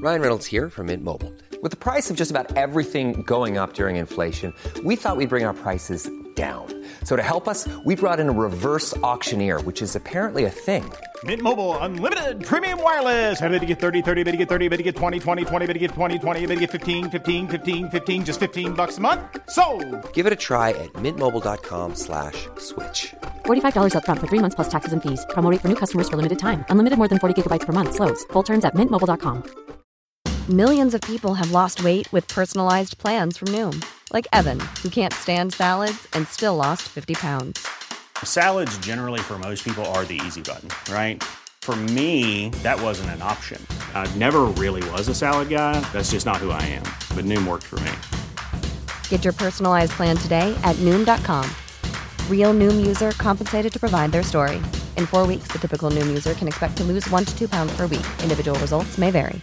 Ryan Reynolds here from Mint Mobile. With the price of just about everything going up during inflation, we thought we'd bring our prices down. So to help us, we brought in a reverse auctioneer, which is apparently a thing. Mint Mobile Unlimited Premium Wireless. How to get 30, 30, bit to get 30, bit to get 20, 20, 20, bit to get 20, 20, bit to get 15, 15, 15, 15, just $15 a month? Sold! Give it a try at mintmobile.com/switch. $45 up front for 3 months plus taxes and fees. Promo rate for new customers for limited time. Unlimited more than 40 gigabytes per month. Slows full terms at mintmobile.com. Millions of people have lost weight with personalized plans from Noom. Like Evan, who can't stand salads and still lost 50 pounds. Salads generally for most people are the easy button, right? For me, that wasn't an option. I never really was a salad guy. That's just not who I am. But Noom worked for me. Get your personalized plan today at Noom.com. Real Noom user compensated to provide their story. In 4 weeks, the typical Noom user can expect to lose 1 to 2 pounds per week. Individual results may vary.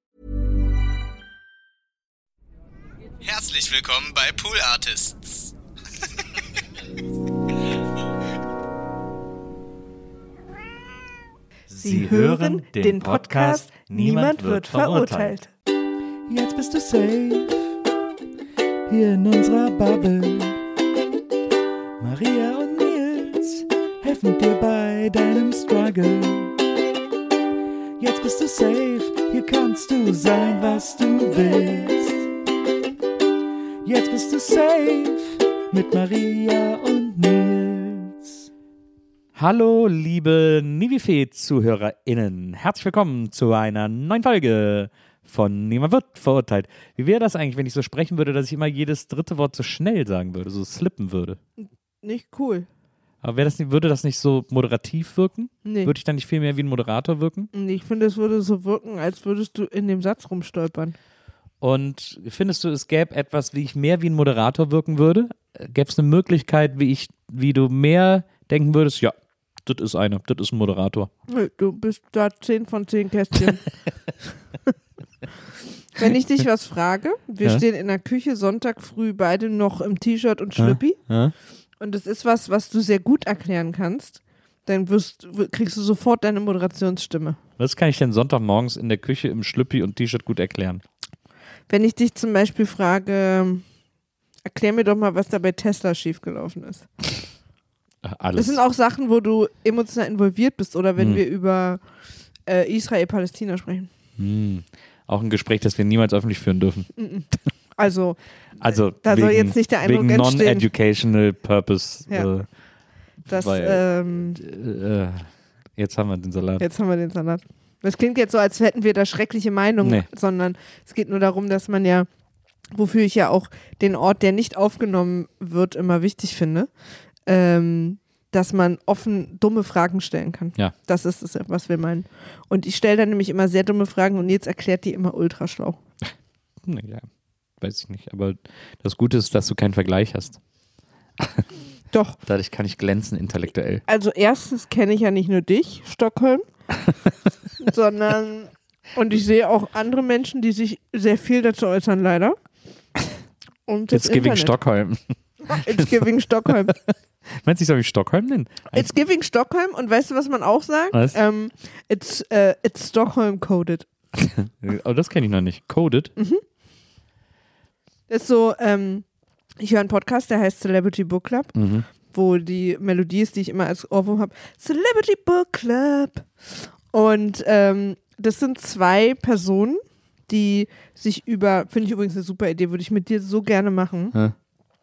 Herzlich willkommen bei Pool Artists. Sie hören den Podcast Niemand wird verurteilt. Jetzt bist du safe, hier in unserer Bubble. Maria und Nils helfen dir bei deinem Struggle. Jetzt bist du safe, hier kannst du sein, was du willst. Jetzt bist du safe mit Maria und Nils. Hallo, liebe Nivifee-ZuhörerInnen. Herzlich willkommen zu einer neuen Folge von Niemand wird verurteilt. Wie wäre das eigentlich, wenn ich so sprechen würde, dass ich immer jedes dritte Wort so schnell sagen würde, so slippen würde? Nicht cool. Aber würde das nicht so moderativ wirken? Nee. Würde ich dann nicht viel mehr wie ein Moderator wirken? Nee, ich finde, es würde so wirken, als würdest du in dem Satz rumstolpern. Und findest du, es gäbe etwas, wie ich mehr wie ein Moderator wirken würde? Gäbe es eine Möglichkeit, wie du mehr denken würdest, ja, das ist ein Moderator. Nö, du bist da 10 von 10 Kästchen. Wenn ich dich was frage, wir stehen in der Küche Sonntag früh beide noch im T-Shirt und Schlüppi und es ist was du sehr gut erklären kannst, dann kriegst du sofort deine Moderationsstimme. Was kann ich denn Sonntagmorgens in der Küche im Schlüppi und T-Shirt gut erklären? Wenn ich dich zum Beispiel frage, erklär mir doch mal, was da bei Tesla schiefgelaufen ist. Alles. Das sind auch Sachen, wo du emotional involviert bist oder wenn wir über Israel-Palästina sprechen. Auch ein Gespräch, das wir niemals öffentlich führen dürfen. Also da wegen, soll jetzt nicht der Eindruck wegen entstehen. Non-educational purpose. Ja. Jetzt haben wir den Salat. Das klingt jetzt so, als hätten wir da schreckliche Meinungen, sondern es geht nur darum, dass man ja, wofür ich ja auch den Ort, der nicht aufgenommen wird, immer wichtig finde, dass man offen dumme Fragen stellen kann. Ja. Das ist es, was wir meinen. Und ich stelle dann nämlich immer sehr dumme Fragen und jetzt erklärt die immer ultra schlau. Ja, weiß ich nicht. Aber das Gute ist, dass du keinen Vergleich hast. Doch. Dadurch kann ich glänzen intellektuell. Also erstens kenne ich ja nicht nur dich, Stockholm, sondern und ich sehe auch andere Menschen, die sich sehr viel dazu äußern, leider. Und It's giving Stockholm. It's giving Stockholm. Meinst du, ich soll mich Stockholm nennen? It's giving Stockholm und weißt du, was man auch sagt? Was? It's Stockholm coded. Oh, das kenne ich noch nicht. Coded? Das ist so, ich höre einen Podcast, der heißt Celebrity Book Club, wo die Melodie ist, die ich immer als Ohrwurm habe. Celebrity Book Club. Und das sind 2 Personen, die sich finde ich übrigens eine super Idee, würde ich mit dir so gerne machen,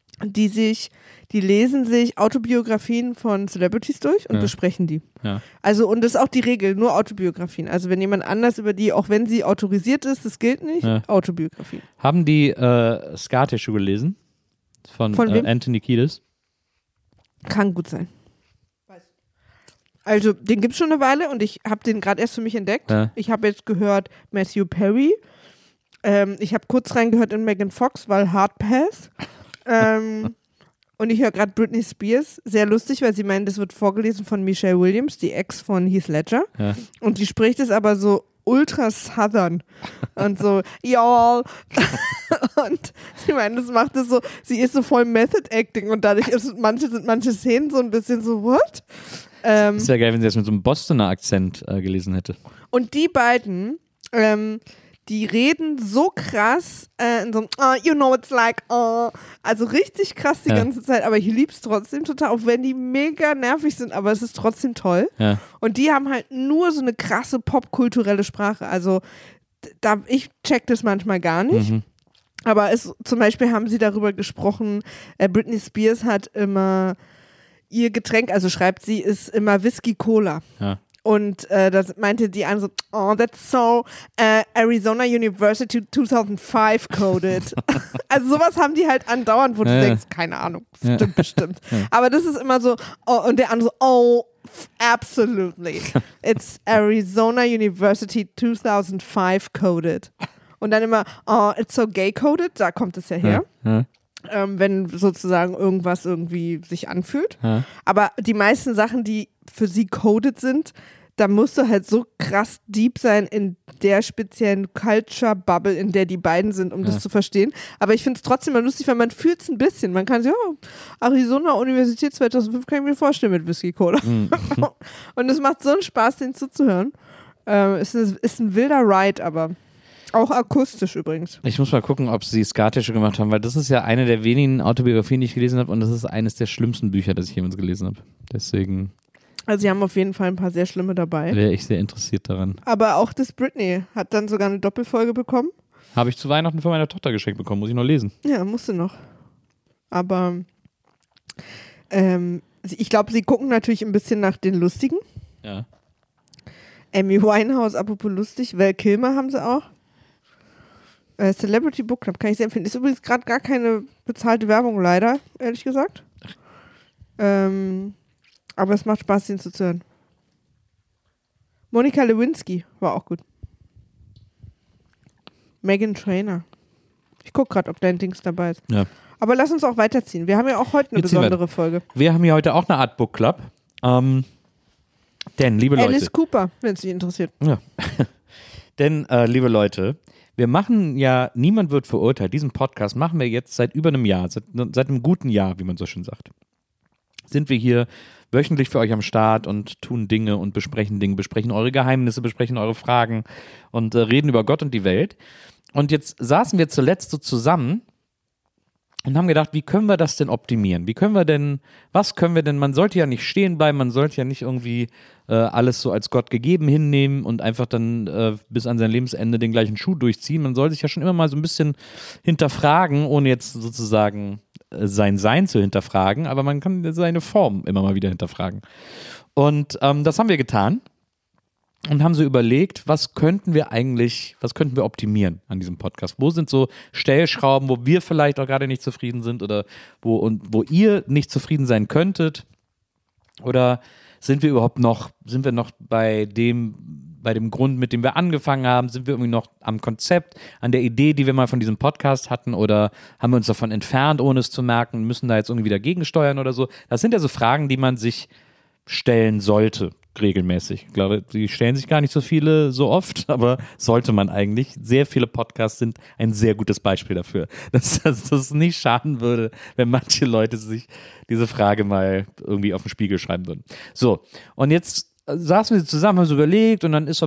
die lesen sich Autobiografien von Celebrities durch und besprechen die. Ja. Also, und das ist auch die Regel, nur Autobiografien. Also, wenn jemand anders über die, auch wenn sie autorisiert ist, das gilt nicht, Autobiografien. Haben die Ska-Tissue gelesen? Von Anthony Kiedis? Kann gut sein. Also, den gibt es schon eine Weile und ich habe den gerade erst für mich entdeckt. Ja. Ich habe jetzt gehört Matthew Perry. Ich habe kurz reingehört in Megan Fox, weil Hard Pass. Und ich höre gerade Britney Spears. Sehr lustig, weil sie meinen, das wird vorgelesen von Michelle Williams, die Ex von Heath Ledger. Ja. Und die spricht es aber so ultra southern und so, y'all. Und sie meinen, das macht es so, sie ist so voll Method Acting und dadurch sind manche Szenen so ein bisschen so, what? Das ist ja geil, wenn sie das mit so einem Bostoner Akzent gelesen hätte. Und die beiden, die reden so krass in so einem, you know it's like, also richtig krass die ganze Zeit, aber ich lieb's trotzdem total, auch wenn die mega nervig sind, aber es ist trotzdem toll. Ja. Und die haben halt nur so eine krasse popkulturelle Sprache, also ich check das manchmal gar nicht. Aber zum Beispiel haben sie darüber gesprochen, Britney Spears hat immer ihr Getränk, also schreibt sie, ist immer Whisky Cola. Ja. Und das meinte die an so, that's so Arizona University 2005 coded. Also sowas haben die halt andauernd, wo du denkst, keine Ahnung, stimmt bestimmt. Aber das ist immer so, und der andere so, absolutely. It's Arizona University 2005 coded. Und dann immer, it's so gay coded, da kommt es ja her. Wenn sozusagen irgendwas irgendwie sich anfühlt. Aber die meisten Sachen, die für sie coded sind, da musst du halt so krass deep sein in der speziellen Culture-Bubble, in der die beiden sind, um das zu verstehen. Aber ich finde es trotzdem mal lustig, weil man fühlt es ein bisschen. Man kann sich, Arizona Universität 2005 kann ich mir vorstellen mit Whisky Cola. Und es macht so einen Spaß, den zuzuhören. Ist ein wilder Ride, aber auch akustisch übrigens. Ich muss mal gucken, ob sie Skatische gemacht haben, weil das ist ja eine der wenigen Autobiografien, die ich gelesen habe, und das ist eines der schlimmsten Bücher, das ich jemals gelesen habe. Deswegen. Also sie haben auf jeden Fall ein paar sehr schlimme dabei. Wäre ich sehr interessiert daran. Aber auch das Britney hat dann sogar eine Doppelfolge bekommen. Habe ich zu Weihnachten von meiner Tochter geschenkt bekommen, muss ich noch lesen. Ja, musste noch. Aber ich glaube, sie gucken natürlich ein bisschen nach den Lustigen. Ja. Amy Winehouse, apropos lustig, Val Kilmer haben sie auch. Celebrity Book Club, kann ich sehr empfehlen. Ist übrigens gerade gar keine bezahlte Werbung, leider, ehrlich gesagt. Aber es macht Spaß, den zuzuhören. Monica Lewinsky war auch gut. Meghan Trainor. Ich gucke gerade, ob dein Dings dabei ist. Ja. Aber lass uns auch weiterziehen. Wir haben ja auch heute eine besondere Folge. Wir haben hier heute auch eine Art Book Club. Denn, liebe Leute. Alice Cooper, wenn es dich interessiert. Ja. Denn, liebe Leute, wir machen ja, niemand wird verurteilt. Diesen Podcast machen wir jetzt seit über einem Jahr, seit einem guten Jahr, wie man so schön sagt. Sind wir hier wöchentlich für euch am Start und tun Dinge und besprechen Dinge, besprechen eure Geheimnisse, besprechen eure Fragen und reden über Gott und die Welt. Und jetzt saßen wir zuletzt so zusammen und haben gedacht, wie können wir das denn optimieren? Was können wir denn, man sollte ja nicht stehen bleiben, man sollte ja nicht irgendwie alles so als Gott gegeben hinnehmen und einfach dann bis an sein Lebensende den gleichen Schuh durchziehen. Man soll sich ja schon immer mal so ein bisschen hinterfragen, ohne jetzt sozusagen sein Sein zu hinterfragen, aber man kann seine Form immer mal wieder hinterfragen. Und das haben wir getan und haben so überlegt, was könnten wir optimieren an diesem Podcast? Wo sind so Stellschrauben, wo wir vielleicht auch gerade nicht zufrieden sind oder wo ihr nicht zufrieden sein könntet? Oder sind wir noch bei dem Grund, mit dem wir angefangen haben? Sind wir irgendwie noch am Konzept, an der Idee, die wir mal von diesem Podcast hatten, oder haben wir uns davon entfernt, ohne es zu merken, müssen da jetzt irgendwie dagegen steuern oder so? Das sind ja so Fragen, die man sich stellen sollte, regelmäßig. Ich glaube, die stellen sich gar nicht so viele so oft, aber sollte man eigentlich. Sehr viele Podcasts sind ein sehr gutes Beispiel dafür, dass es nicht schaden würde, wenn manche Leute sich diese Frage mal irgendwie auf den Spiegel schreiben würden. So, und jetzt saßen wir zusammen, haben so überlegt und dann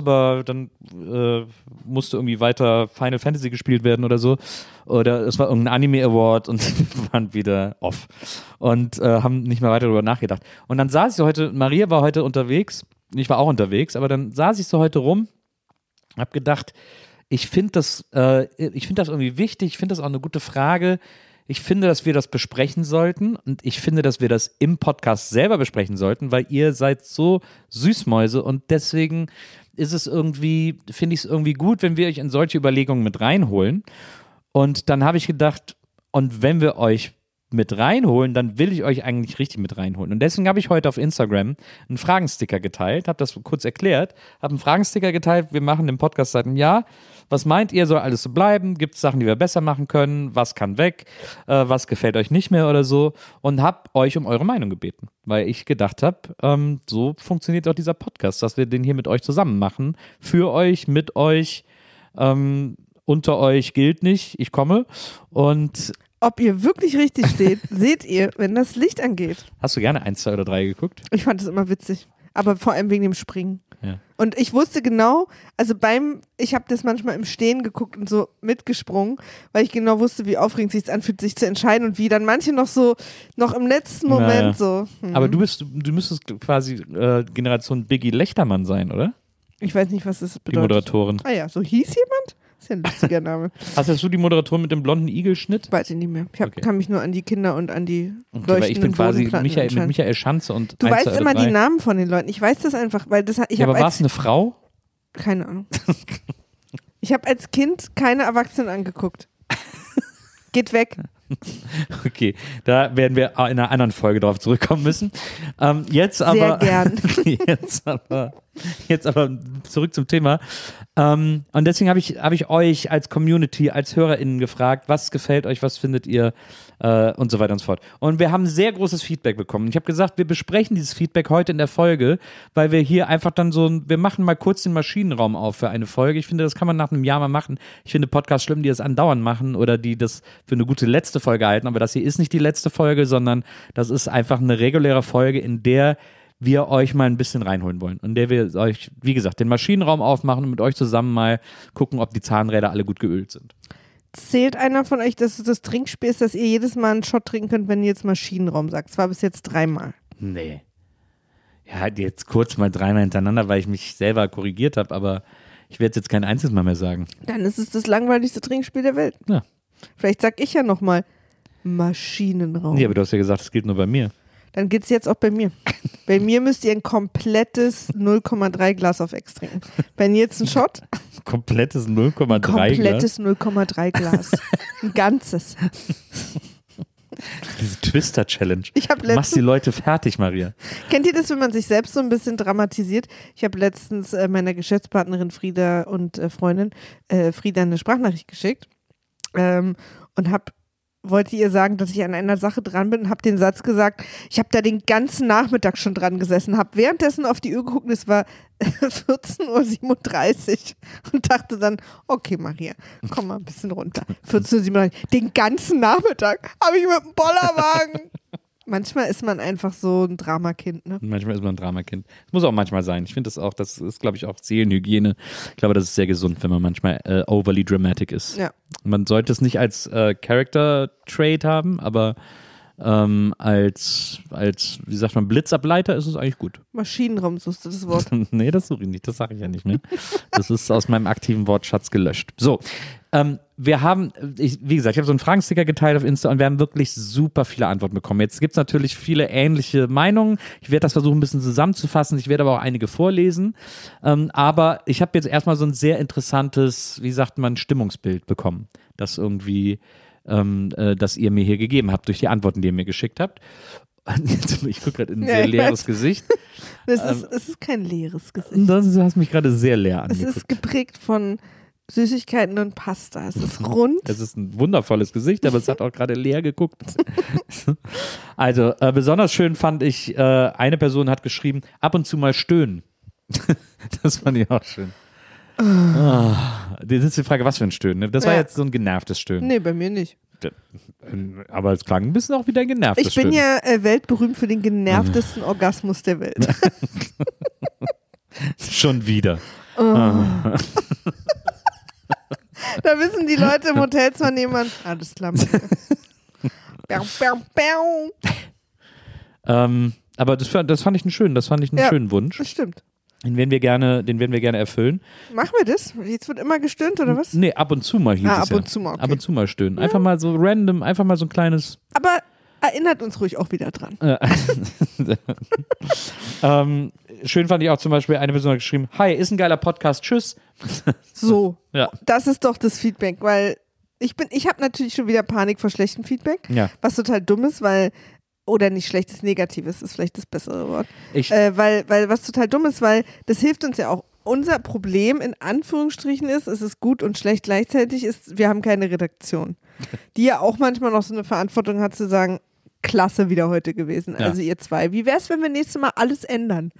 musste irgendwie weiter Final Fantasy gespielt werden oder so. Oder es war irgendein Anime Award und wir waren wieder off und haben nicht mehr weiter darüber nachgedacht. Und dann saß ich heute, Maria war heute unterwegs, ich war auch unterwegs, aber dann saß ich so heute rum, hab gedacht, ich finde das irgendwie wichtig, ich finde das auch eine gute Frage. Ich finde, dass wir das besprechen sollten und ich finde, dass wir das im Podcast selber besprechen sollten, weil ihr seid so Süßmäuse und deswegen finde ich es irgendwie gut, wenn wir euch in solche Überlegungen mit reinholen. Und dann habe ich gedacht, und wenn wir euch mit reinholen, dann will ich euch eigentlich richtig mit reinholen. Und deswegen habe ich heute auf Instagram einen Fragensticker geteilt, habe das kurz erklärt, habe einen Fragensticker geteilt, wir machen den Podcast seit einem Jahr. Was meint ihr, soll alles so bleiben? Gibt es Sachen, die wir besser machen können? Was kann weg? Was gefällt euch nicht mehr oder so? Und habe euch um eure Meinung gebeten, weil ich gedacht habe, so funktioniert auch dieser Podcast, dass wir den hier mit euch zusammen machen. Für euch, mit euch, unter euch gilt nicht, ich komme. Und ob ihr wirklich richtig steht, seht ihr, wenn das Licht angeht. Hast du gerne 1, 2 oder 3 geguckt? Ich fand das immer witzig, aber vor allem wegen dem Springen. Ja. Und ich wusste genau, also ich habe das manchmal im Stehen geguckt und so mitgesprungen, weil ich genau wusste, wie aufregend sich es anfühlt, sich zu entscheiden und wie dann manche noch im letzten Moment so. Aber du müsstest quasi Generation Biggie Lechtermann sein, oder? Ich weiß nicht, was das bedeutet. Die Moderatorin. Ah ja, so hieß jemand? Das ist ja ein lustiger Name. Hast du die Moderatorin mit dem blonden Igelschnitt? Weiß ich nicht mehr. Ich kann mich nur an die Kinder und an die weil ich bin quasi mit mit Michael Schanze und Du weißt immer die Namen von den Leuten. Ich weiß das einfach, weil aber war es eine Frau? Keine Ahnung. Ich habe als Kind keine Erwachsenen angeguckt. Geht weg. Okay, da werden wir in einer anderen Folge drauf zurückkommen müssen. Jetzt aber, sehr gern. jetzt aber zurück zum Thema. Und deswegen habe ich euch als Community, als HörerInnen gefragt, was gefällt euch, was findet ihr und so weiter und so fort. Und wir haben sehr großes Feedback bekommen. Ich habe gesagt, wir besprechen dieses Feedback heute in der Folge, weil wir hier einfach dann wir machen mal kurz den Maschinenraum auf für eine Folge. Ich finde, das kann man nach einem Jahr mal machen. Ich finde Podcasts schlimm, die das andauernd machen oder die das für eine gute letzte Folge halten. Aber das hier ist nicht die letzte Folge, sondern das ist einfach eine reguläre Folge, in der wir euch mal ein bisschen reinholen wollen. In der wir euch, wie gesagt, den Maschinenraum aufmachen und mit euch zusammen mal gucken, ob die Zahnräder alle gut geölt sind. Zählt einer von euch, dass es das Trinkspiel ist, dass ihr jedes Mal einen Shot trinken könnt, wenn ihr jetzt Maschinenraum sagt? Es war bis jetzt 3-mal. Nee. Ja, jetzt kurz mal 3-mal hintereinander, weil ich mich selber korrigiert habe, aber ich werde es jetzt kein einziges Mal mehr sagen. Dann ist es das langweiligste Trinkspiel der Welt. Ja. Vielleicht sag ich ja nochmal Maschinenraum. Nee, aber du hast ja gesagt, es gilt nur bei mir. Dann geht es jetzt auch bei mir. Bei mir müsst ihr ein komplettes 0,3 Glas auf Ex trinken. Wenn ihr jetzt einen Shot. Komplettes 0,3 Glas? Komplettes 0,3 Glas. Ein ganzes. Diese Twister-Challenge. Du machst die Leute fertig, Maria. Kennt ihr das, wenn man sich selbst so ein bisschen dramatisiert? Ich habe letztens meiner Geschäftspartnerin Frieda und Freundin Frieda eine Sprachnachricht geschickt und wollte ihr sagen, dass ich an einer Sache dran bin und habe den Satz gesagt, ich habe da den ganzen Nachmittag schon dran gesessen, habe währenddessen auf die Uhr geguckt und es war 14:37 Uhr und dachte dann, okay Maria, komm mal ein bisschen runter. 14:37 Uhr, den ganzen Nachmittag habe ich mit dem Bollerwagen. Manchmal ist man einfach so ein Dramakind, ne? Manchmal ist man ein Dramakind. Das muss auch manchmal sein. Ich finde das ist, glaube ich, auch Seelenhygiene. Ich glaube, das ist sehr gesund, wenn man manchmal overly dramatic ist. Ja. Man sollte es nicht als Character-Trait haben, aber als, wie sagt man, Blitzableiter ist es eigentlich gut. Maschinenraum, suchst du das Wort? Nee, das suche ich nicht, das sage ich ja nicht mehr. Das ist aus meinem aktiven Wortschatz gelöscht. So, wir haben, wie gesagt, ich habe so einen Fragensticker geteilt auf Insta und wir haben wirklich super viele Antworten bekommen. Jetzt gibt es natürlich viele ähnliche Meinungen. Ich werde das versuchen, ein bisschen zusammenzufassen. Ich werde aber auch einige vorlesen. Aber ich habe jetzt erstmal so ein sehr interessantes, wie sagt man, Stimmungsbild bekommen, das irgendwie das ihr mir hier gegeben habt, durch die Antworten, die ihr mir geschickt habt. Ich gucke gerade in ein sehr leeres Gesicht. Es ist kein leeres Gesicht. Du hast mich gerade sehr leer angeguckt. Es ist geprägt von Süßigkeiten und Pasta. Es ist rund. Es ist ein wundervolles Gesicht, aber es hat auch gerade leer geguckt. Also, besonders schön fand ich, eine Person hat geschrieben, ab und zu mal stöhnen. Das fand ich auch schön. Das ist die Frage, was für ein Stöhnen. Das war jetzt so ein genervtes Stöhnen. Nee, bei mir nicht. Aber es klang ein bisschen auch wieder ein genervtes Stöhnen. Ich bin ja weltberühmt für den genervtesten Orgasmus der Welt. Schon wieder. Da wissen die Leute im Hotel zwar niemand. Alles klar. Aber das fand ich einen schönen Wunsch. Das stimmt. Den werden wir gerne erfüllen. Machen wir das? Jetzt wird immer gestöhnt, oder was? Nee, ab und zu mal hieß es ab und zu mal, okay. Ab und zu mal stöhnen. Einfach mal so random, einfach mal so ein kleines... Aber erinnert uns ruhig auch wieder dran. Schön fand ich auch zum Beispiel, eine Person hat geschrieben, hi, ist ein geiler Podcast, tschüss. So, ja. Das ist doch das Feedback, weil ich habe natürlich schon wieder Panik vor schlechtem Feedback, was total dumm ist, weil oder nicht schlechtes, negatives ist vielleicht das bessere Wort. Weil was total dumm ist, weil das hilft uns ja auch. Unser Problem in Anführungsstrichen ist, es ist gut und schlecht gleichzeitig, ist, wir haben keine Redaktion. Die ja auch manchmal noch so eine Verantwortung hat zu sagen, klasse wieder heute gewesen. Ja. Also ihr zwei. Wie wäre es, wenn wir nächstes Mal alles ändern?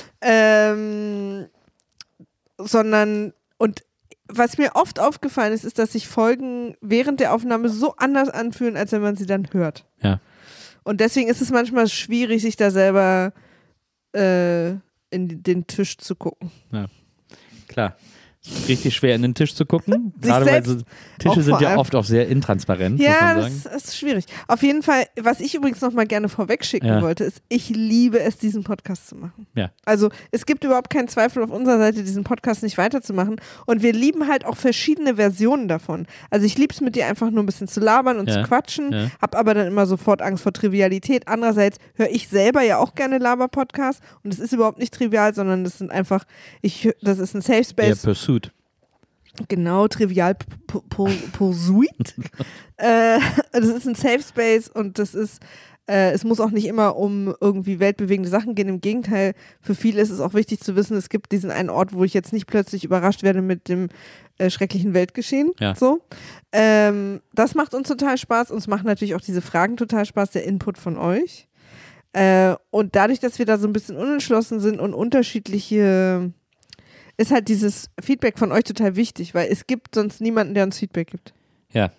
Und was mir oft aufgefallen ist, ist, dass sich Folgen während der Aufnahme so anders anfühlen, als wenn man sie dann hört. Ja. Und deswegen ist es manchmal schwierig, sich da selber in den Tisch zu gucken. Ja, klar. Es ist richtig schwer, in den Tisch zu gucken. Gerade weil so Tische sind ja oft auch sehr intransparent. Ja, muss man sagen. das ist schwierig. Auf jeden Fall, was ich übrigens noch mal gerne vorweg schicken wollte, ist, ich liebe es, diesen Podcast zu machen. Ja. Also es gibt überhaupt keinen Zweifel auf unserer Seite, diesen Podcast nicht weiterzumachen. Und wir lieben halt auch verschiedene Versionen davon. Also ich liebe es, mit dir einfach nur ein bisschen zu labern und zu quatschen, hab aber dann immer sofort Angst vor Trivialität. Andererseits höre ich selber ja auch gerne Laber-Podcasts und es ist überhaupt nicht trivial, sondern das sind einfach, das ist ein Safe Space. Ja, Pursuit. Genau, trivial Pursuit. Das ist ein Safe Space und das ist, es muss auch nicht immer um irgendwie weltbewegende Sachen gehen. Im Gegenteil, für viele ist es auch wichtig zu wissen, es gibt diesen einen Ort, wo ich jetzt nicht plötzlich überrascht werde mit dem schrecklichen Weltgeschehen. Ja. So. Das macht uns total Spaß. Uns machen natürlich auch diese Fragen total Spaß, der Input von euch. Und dadurch, dass wir da so ein bisschen unentschlossen sind und unterschiedliche, ist halt dieses Feedback von euch total wichtig, weil es gibt sonst niemanden, der uns Feedback gibt. Ja.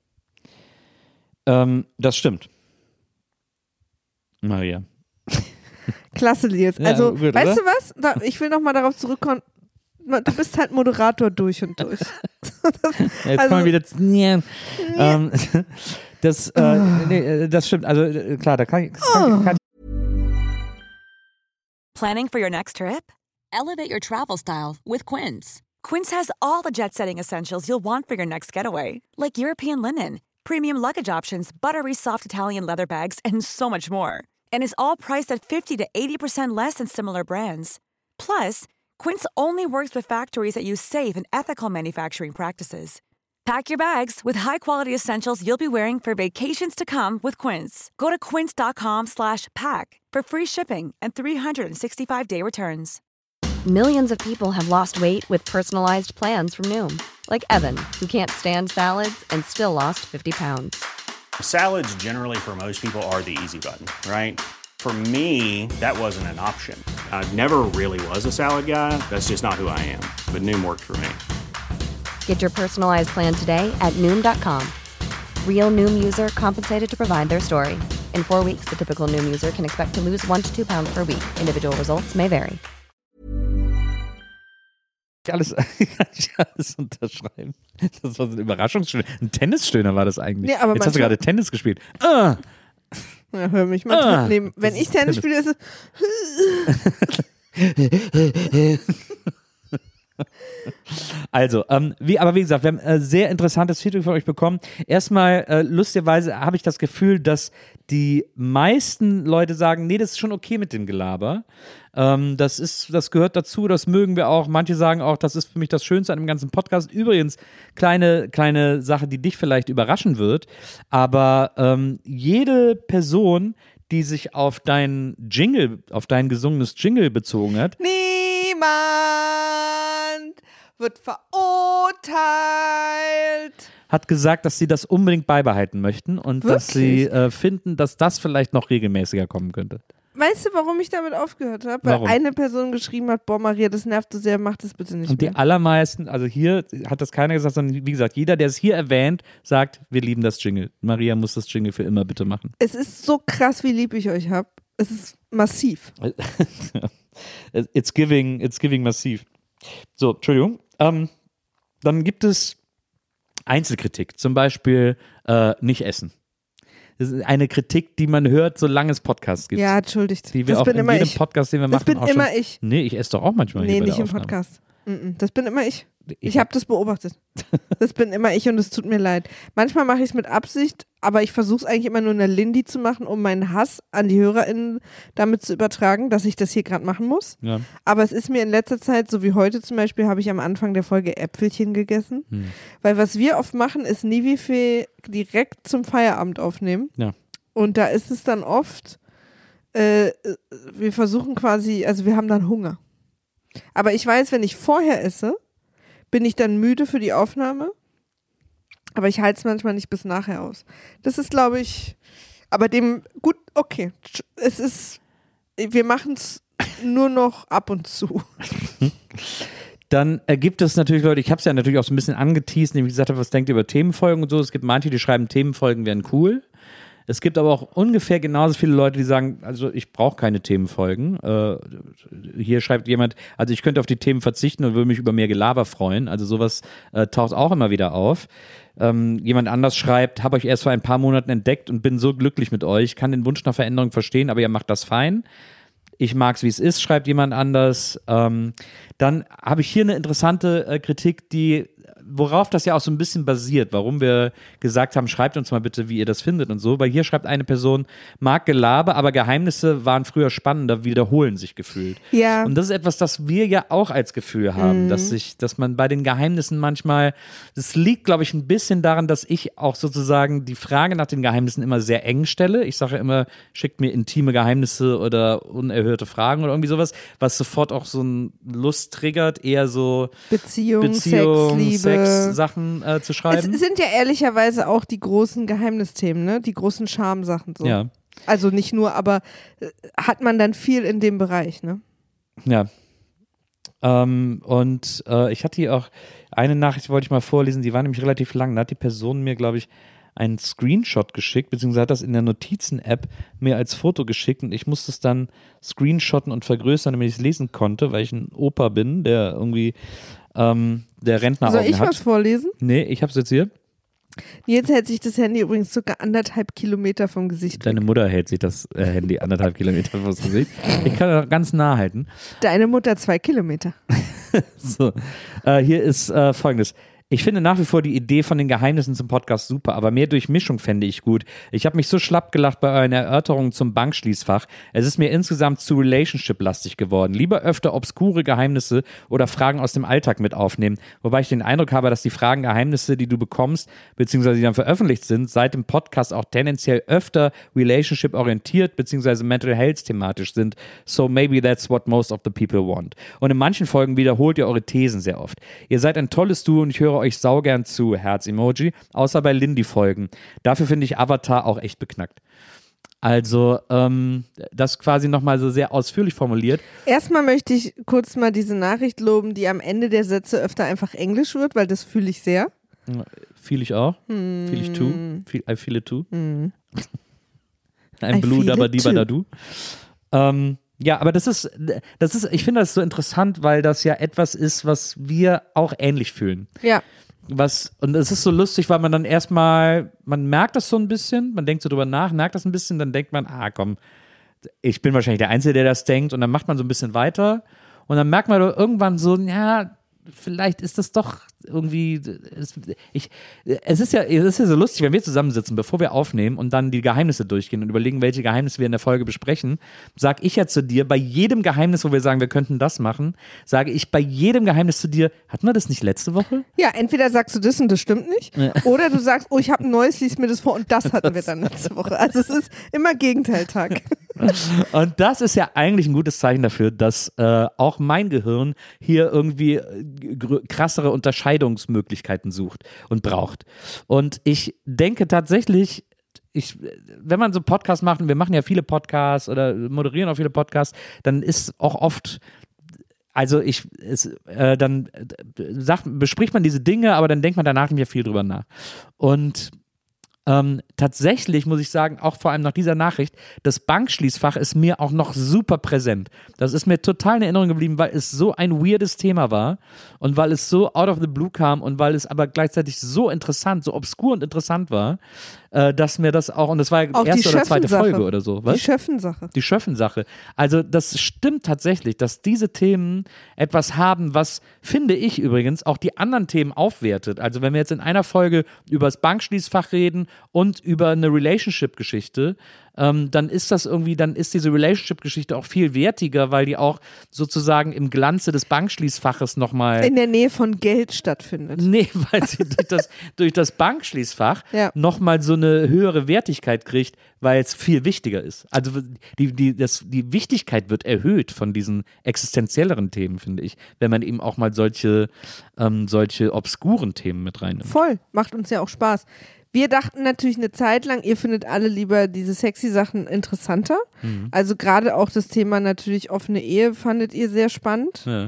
Das stimmt. Maria. Klasse, Nils. Ja, Also, gut, weißt oder? du was? Ich will nochmal darauf zurückkommen. Du bist halt Moderator durch und durch. Jetzt kommen wir wieder. Das stimmt. Also klar, da kann ich. Planning for your next trip? Elevate your travel style with Quince. Quince has all the jet-setting essentials you'll want for your next getaway, like European linen, premium luggage options, buttery soft Italian leather bags, and so much more. And is all priced at 50 to 80% less than similar brands. Plus, Quince only works with factories that use safe and ethical manufacturing practices. Pack your bags with high-quality essentials you'll be wearing for vacations to come with Quince. Go to quince.com/pack for free shipping and 365-day returns. Millions of people have lost weight with personalized plans from Noom. Like Evan, who can't stand salads and still lost 50 pounds. Salads generally for most people are the easy button, right? For me, that wasn't an option. I never really was a salad guy. That's just not who I am. But Noom worked for me. Get your personalized plan today at Noom.com. Real Noom user compensated to provide their story. In 4 weeks, the typical Noom user can expect to lose 1 to 2 pounds per week. Individual results may vary. Alles unterschreiben. Das war so ein Überraschungsstöhner. Ein Tennisstöhner war das eigentlich. Nee, aber jetzt hast du gerade Tennis gespielt. Ja, hör mich mal nehmen. Wenn ich Tennis spiele, ist es. Also, wie gesagt, wir haben sehr interessantes Feedback von euch bekommen. Erstmal, lustigerweise habe ich das Gefühl, dass die meisten Leute sagen, nee, das ist schon okay mit dem Gelaber. Das gehört dazu, das mögen wir auch. Manche sagen auch, das ist für mich das Schönste an dem ganzen Podcast. Übrigens, kleine Sache, die dich vielleicht überraschen wird, aber jede Person, die sich auf dein Jingle, auf dein gesungenes Jingle bezogen hat. Niemand wird verurteilt. Hat gesagt, dass sie das unbedingt beibehalten möchten und Wirklich? Dass sie finden, dass das vielleicht noch regelmäßiger kommen könnte. Weißt du, warum ich damit aufgehört habe? Weil eine Person geschrieben hat, boah Maria, das nervt so sehr, mach das bitte nicht und mehr. die allermeisten, also hier hat das keiner gesagt, sondern wie gesagt, jeder, der es hier erwähnt, sagt, wir lieben das Jingle. Maria muss das Jingle für immer bitte machen. Es ist so krass, wie lieb ich euch habe. Es ist massiv. It's giving massiv. So, Entschuldigung. Dann gibt es Einzelkritik, zum Beispiel nicht essen. Das ist eine Kritik, die man hört, solange es Podcasts gibt. Ja, entschuldigt. Die wir das auch bin in immer jedem ich. Podcast, den wir machen, Das bin auch immer schon, ich. Nee, ich esse doch auch manchmal hier Nee, bei der nicht im Aufnahme. Podcast. Das bin immer ich. Ich habe das beobachtet. Das bin immer ich und es tut mir leid. Manchmal mache ich es mit Absicht, aber ich versuche es eigentlich immer nur in der Lindy zu machen, um meinen Hass an die HörerInnen damit zu übertragen, dass ich das hier gerade machen muss. Ja. Aber es ist mir in letzter Zeit, so wie heute zum Beispiel, habe ich am Anfang der Folge Äpfelchen gegessen. Weil was wir oft machen, ist Nivifee direkt zum Feierabend aufnehmen. Ja. Und da ist es dann oft, wir versuchen quasi, also wir haben dann Hunger. Aber ich weiß, wenn ich vorher esse, bin ich dann müde für die Aufnahme. Aber ich halte es manchmal nicht bis nachher aus. Das ist, glaube ich, aber gut, okay. Wir machen es nur noch ab und zu. Dann gibt es natürlich Leute, ich habe es ja natürlich auch so ein bisschen angeteased, indem ich gesagt habe, was denkt ihr über Themenfolgen und so. Es gibt manche, die schreiben, Themenfolgen wären cool. Es gibt aber auch ungefähr genauso viele Leute, die sagen, also ich brauche keine Themenfolgen. Hier schreibt jemand, also ich könnte auf die Themen verzichten und würde mich über mehr Gelaber freuen. Also sowas taucht auch immer wieder auf. Jemand anders schreibt, habe euch erst vor ein paar Monaten entdeckt und bin so glücklich mit euch, kann den Wunsch nach Veränderung verstehen, aber ihr macht das fein. Ich mag's, wie es ist, schreibt jemand anders. Dann habe ich hier eine interessante Kritik, worauf das ja auch so ein bisschen basiert, warum wir gesagt haben, schreibt uns mal bitte, wie ihr das findet und so, weil hier schreibt eine Person, mag Gelaber, aber Geheimnisse waren früher spannender, wiederholen sich gefühlt. Ja. Und das ist etwas, das wir ja auch als Gefühl haben, dass man bei den Geheimnissen manchmal, das liegt, glaube ich, ein bisschen daran, dass ich auch sozusagen die Frage nach den Geheimnissen immer sehr eng stelle. Ich sage immer, schickt mir intime Geheimnisse oder unerhörte Fragen oder irgendwie sowas, was sofort auch so eine Lust triggert, eher so Beziehung Sex, Liebe. Sachen zu schreiben. Es sind ja ehrlicherweise auch die großen Geheimnisthemen, ne? Die großen Schamsachen so. Ja. Also nicht nur, aber hat man dann viel in dem Bereich, ne? Ja. Ich hatte hier auch eine Nachricht, wollte ich mal vorlesen, die war nämlich relativ lang. Da hat die Person mir, glaube ich, einen Screenshot geschickt, beziehungsweise hat das in der Notizen-App mir als Foto geschickt und ich musste es dann screenshotten und vergrößern, damit ich es lesen konnte, weil ich ein Opa bin, der irgendwie der Rentneraugen hat. Soll ich was vorlesen? Nee, ich hab's jetzt hier. Jetzt hält sich das Handy übrigens sogar 1,5 Kilometer vom Gesicht Deine weg. Mutter hält sich das Handy 1,5 Kilometer vom Gesicht. Ich kann das ganz nah halten. Deine Mutter 2 Kilometer. So, hier ist Folgendes. Ich finde nach wie vor die Idee von den Geheimnissen zum Podcast super, aber mehr Durchmischung fände ich gut. Ich habe mich so schlapp gelacht bei euren Erörterungen zum Bankschließfach. Es ist mir insgesamt zu relationship-lastig geworden. Lieber öfter obskure Geheimnisse oder Fragen aus dem Alltag mit aufnehmen. Wobei ich den Eindruck habe, dass die Fragen, Geheimnisse, die du bekommst, beziehungsweise die dann veröffentlicht sind, seit dem Podcast auch tendenziell öfter relationship-orientiert, beziehungsweise mental health-thematisch sind. So maybe that's what most of the people want. Und in manchen Folgen wiederholt ihr eure Thesen sehr oft. Ihr seid ein tolles Duo und ich höre euch saugern zu, Herz-Emoji, außer bei Lindy-Folgen. Dafür finde ich Avatar auch echt beknackt. Also, das quasi nochmal so sehr ausführlich formuliert. Erstmal möchte ich kurz mal diese Nachricht loben, die am Ende der Sätze öfter einfach Englisch wird, weil das fühle ich sehr. Fühle ich auch. Fühle ich too. I feel it too. Ein Blue Dabadiba Dadu. Ja, aber das ist, ich finde das so interessant, weil das ja etwas ist, was wir auch ähnlich fühlen. Ja. Und es ist so lustig, weil man dann erstmal, man merkt das so ein bisschen, man denkt so drüber nach, merkt das ein bisschen, dann denkt man, komm, ich bin wahrscheinlich der Einzige, der das denkt, und dann macht man so ein bisschen weiter und dann merkt man irgendwann so, ja, vielleicht ist das doch irgendwie, es ist ja so lustig, wenn wir zusammensitzen, bevor wir aufnehmen und dann die Geheimnisse durchgehen und überlegen, welche Geheimnisse wir in der Folge besprechen, sage ich ja zu dir, bei jedem Geheimnis, wo wir sagen, wir könnten das machen, sage ich bei jedem Geheimnis zu dir, hatten wir das nicht letzte Woche? Ja, entweder sagst du das und das stimmt nicht, oder du sagst, oh, ich habe ein neues, lies mir das vor und das hatten wir dann letzte Woche. Also es ist immer Gegenteiltag. Und das ist ja eigentlich ein gutes Zeichen dafür, dass auch mein Gehirn hier irgendwie krassere Unterscheidungsmöglichkeiten sucht und braucht. Und ich denke tatsächlich, wenn man so Podcasts macht, und wir machen ja viele Podcasts oder moderieren auch viele Podcasts, dann ist auch oft, dann bespricht man diese Dinge, aber dann denkt man danach nicht mehr viel drüber nach. Und tatsächlich muss ich sagen, auch vor allem nach dieser Nachricht, das Bankschließfach ist mir auch noch super präsent. Das ist mir total in Erinnerung geblieben, weil es so ein weirdes Thema war und weil es so out of the blue kam und weil es aber gleichzeitig so interessant, so obskur und interessant war, dass mir das auch, und das war ja die erste oder zweite Folge oder so. Was? Die Schöffen-Sache. Also das stimmt tatsächlich, dass diese Themen etwas haben, was, finde ich übrigens, auch die anderen Themen aufwertet. Also wenn wir jetzt in einer Folge über das Bankschließfach reden und über eine Relationship-Geschichte, dann ist diese Relationship-Geschichte auch viel wertiger, weil die auch sozusagen im Glanze des Bankschließfaches nochmal in der Nähe von Geld stattfindet. Nee, weil sie durch das Bankschließfach nochmal so eine höhere Wertigkeit kriegt, weil es viel wichtiger ist. Also die Wichtigkeit wird erhöht von diesen existenzielleren Themen, finde ich, wenn man eben auch mal solche obskuren Themen mit reinnimmt. Voll, macht uns ja auch Spaß. Wir dachten natürlich eine Zeit lang, ihr findet alle lieber diese sexy Sachen interessanter. Mhm. Also gerade auch das Thema natürlich offene Ehe fandet ihr sehr spannend. Ja.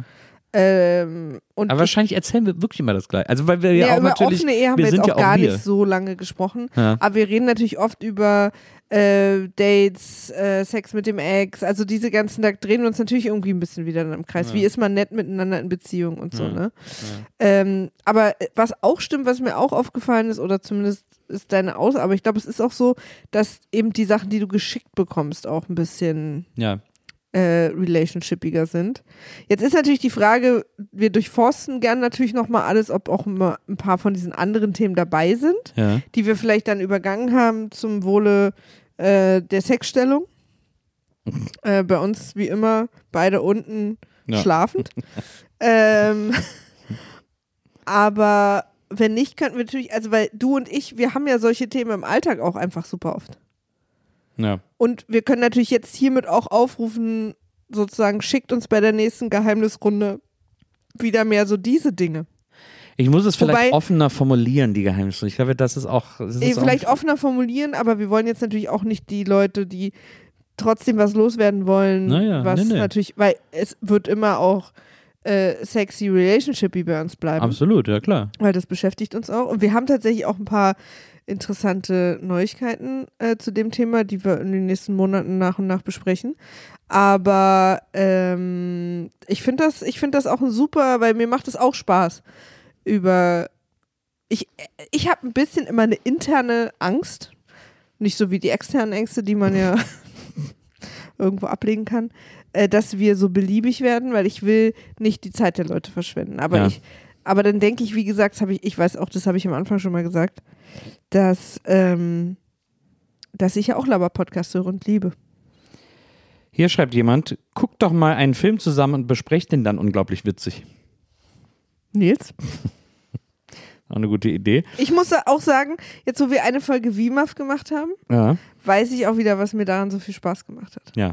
Und aber wahrscheinlich erzählen wir wirklich immer das Gleiche. Also weil wir ja auch über natürlich, offene Ehe haben wir jetzt sind auch ja gar wir. nicht so lange gesprochen. Ja. Aber wir reden natürlich oft über Dates, Sex mit dem Ex, also diese ganzen, da drehen wir uns natürlich irgendwie ein bisschen wieder im Kreis. Ja. Wie ist man nett miteinander in Beziehung und so, Ja. ne? Ja. Aber was auch stimmt, was mir auch aufgefallen ist, oder zumindest ist deine aber ich glaube, es ist auch so, dass eben die Sachen, die du geschickt bekommst, auch ein bisschen relationshipiger sind. Jetzt ist natürlich die Frage, wir durchforsten gern natürlich nochmal alles, ob auch immer ein paar von diesen anderen Themen dabei sind, die wir vielleicht dann übergangen haben zum Wohle der Sexstellung. Bei uns wie immer beide unten schlafend. Aber wenn nicht, könnten wir natürlich, also weil du und ich, wir haben ja solche Themen im Alltag auch einfach super oft. Ja. Und wir können natürlich jetzt hiermit auch aufrufen, sozusagen, schickt uns bei der nächsten Geheimnisrunde wieder mehr so diese Dinge. Ich muss es vielleicht offener formulieren, die Geheimnisse. Ich glaube, das ist auch... vielleicht offener formulieren, aber wir wollen jetzt natürlich auch nicht die Leute, die trotzdem was loswerden wollen, natürlich, weil es wird immer auch sexy relationshipy bei uns bleiben. Absolut, ja klar. Weil das beschäftigt uns auch. Und wir haben tatsächlich auch ein paar interessante Neuigkeiten zu dem Thema, die wir in den nächsten Monaten nach und nach besprechen. Aber ich finde das auch ein super, weil mir macht es auch Spaß ich habe ein bisschen immer eine interne Angst, nicht so wie die externen Ängste, die man ja irgendwo ablegen kann, dass wir so beliebig werden, weil ich will nicht die Zeit der Leute verschwenden. Aber dann denke ich, wie gesagt, ich weiß auch, das habe ich am Anfang schon mal gesagt, dass ich ja auch Laber-Podcast höre und liebe. Hier schreibt jemand, guckt doch mal einen Film zusammen und besprecht den dann unglaublich witzig. Nils? Auch eine gute Idee. Ich muss auch sagen, jetzt wo wir eine Folge WIMAF gemacht haben, weiß ich auch wieder, was mir daran so viel Spaß gemacht hat. Ja.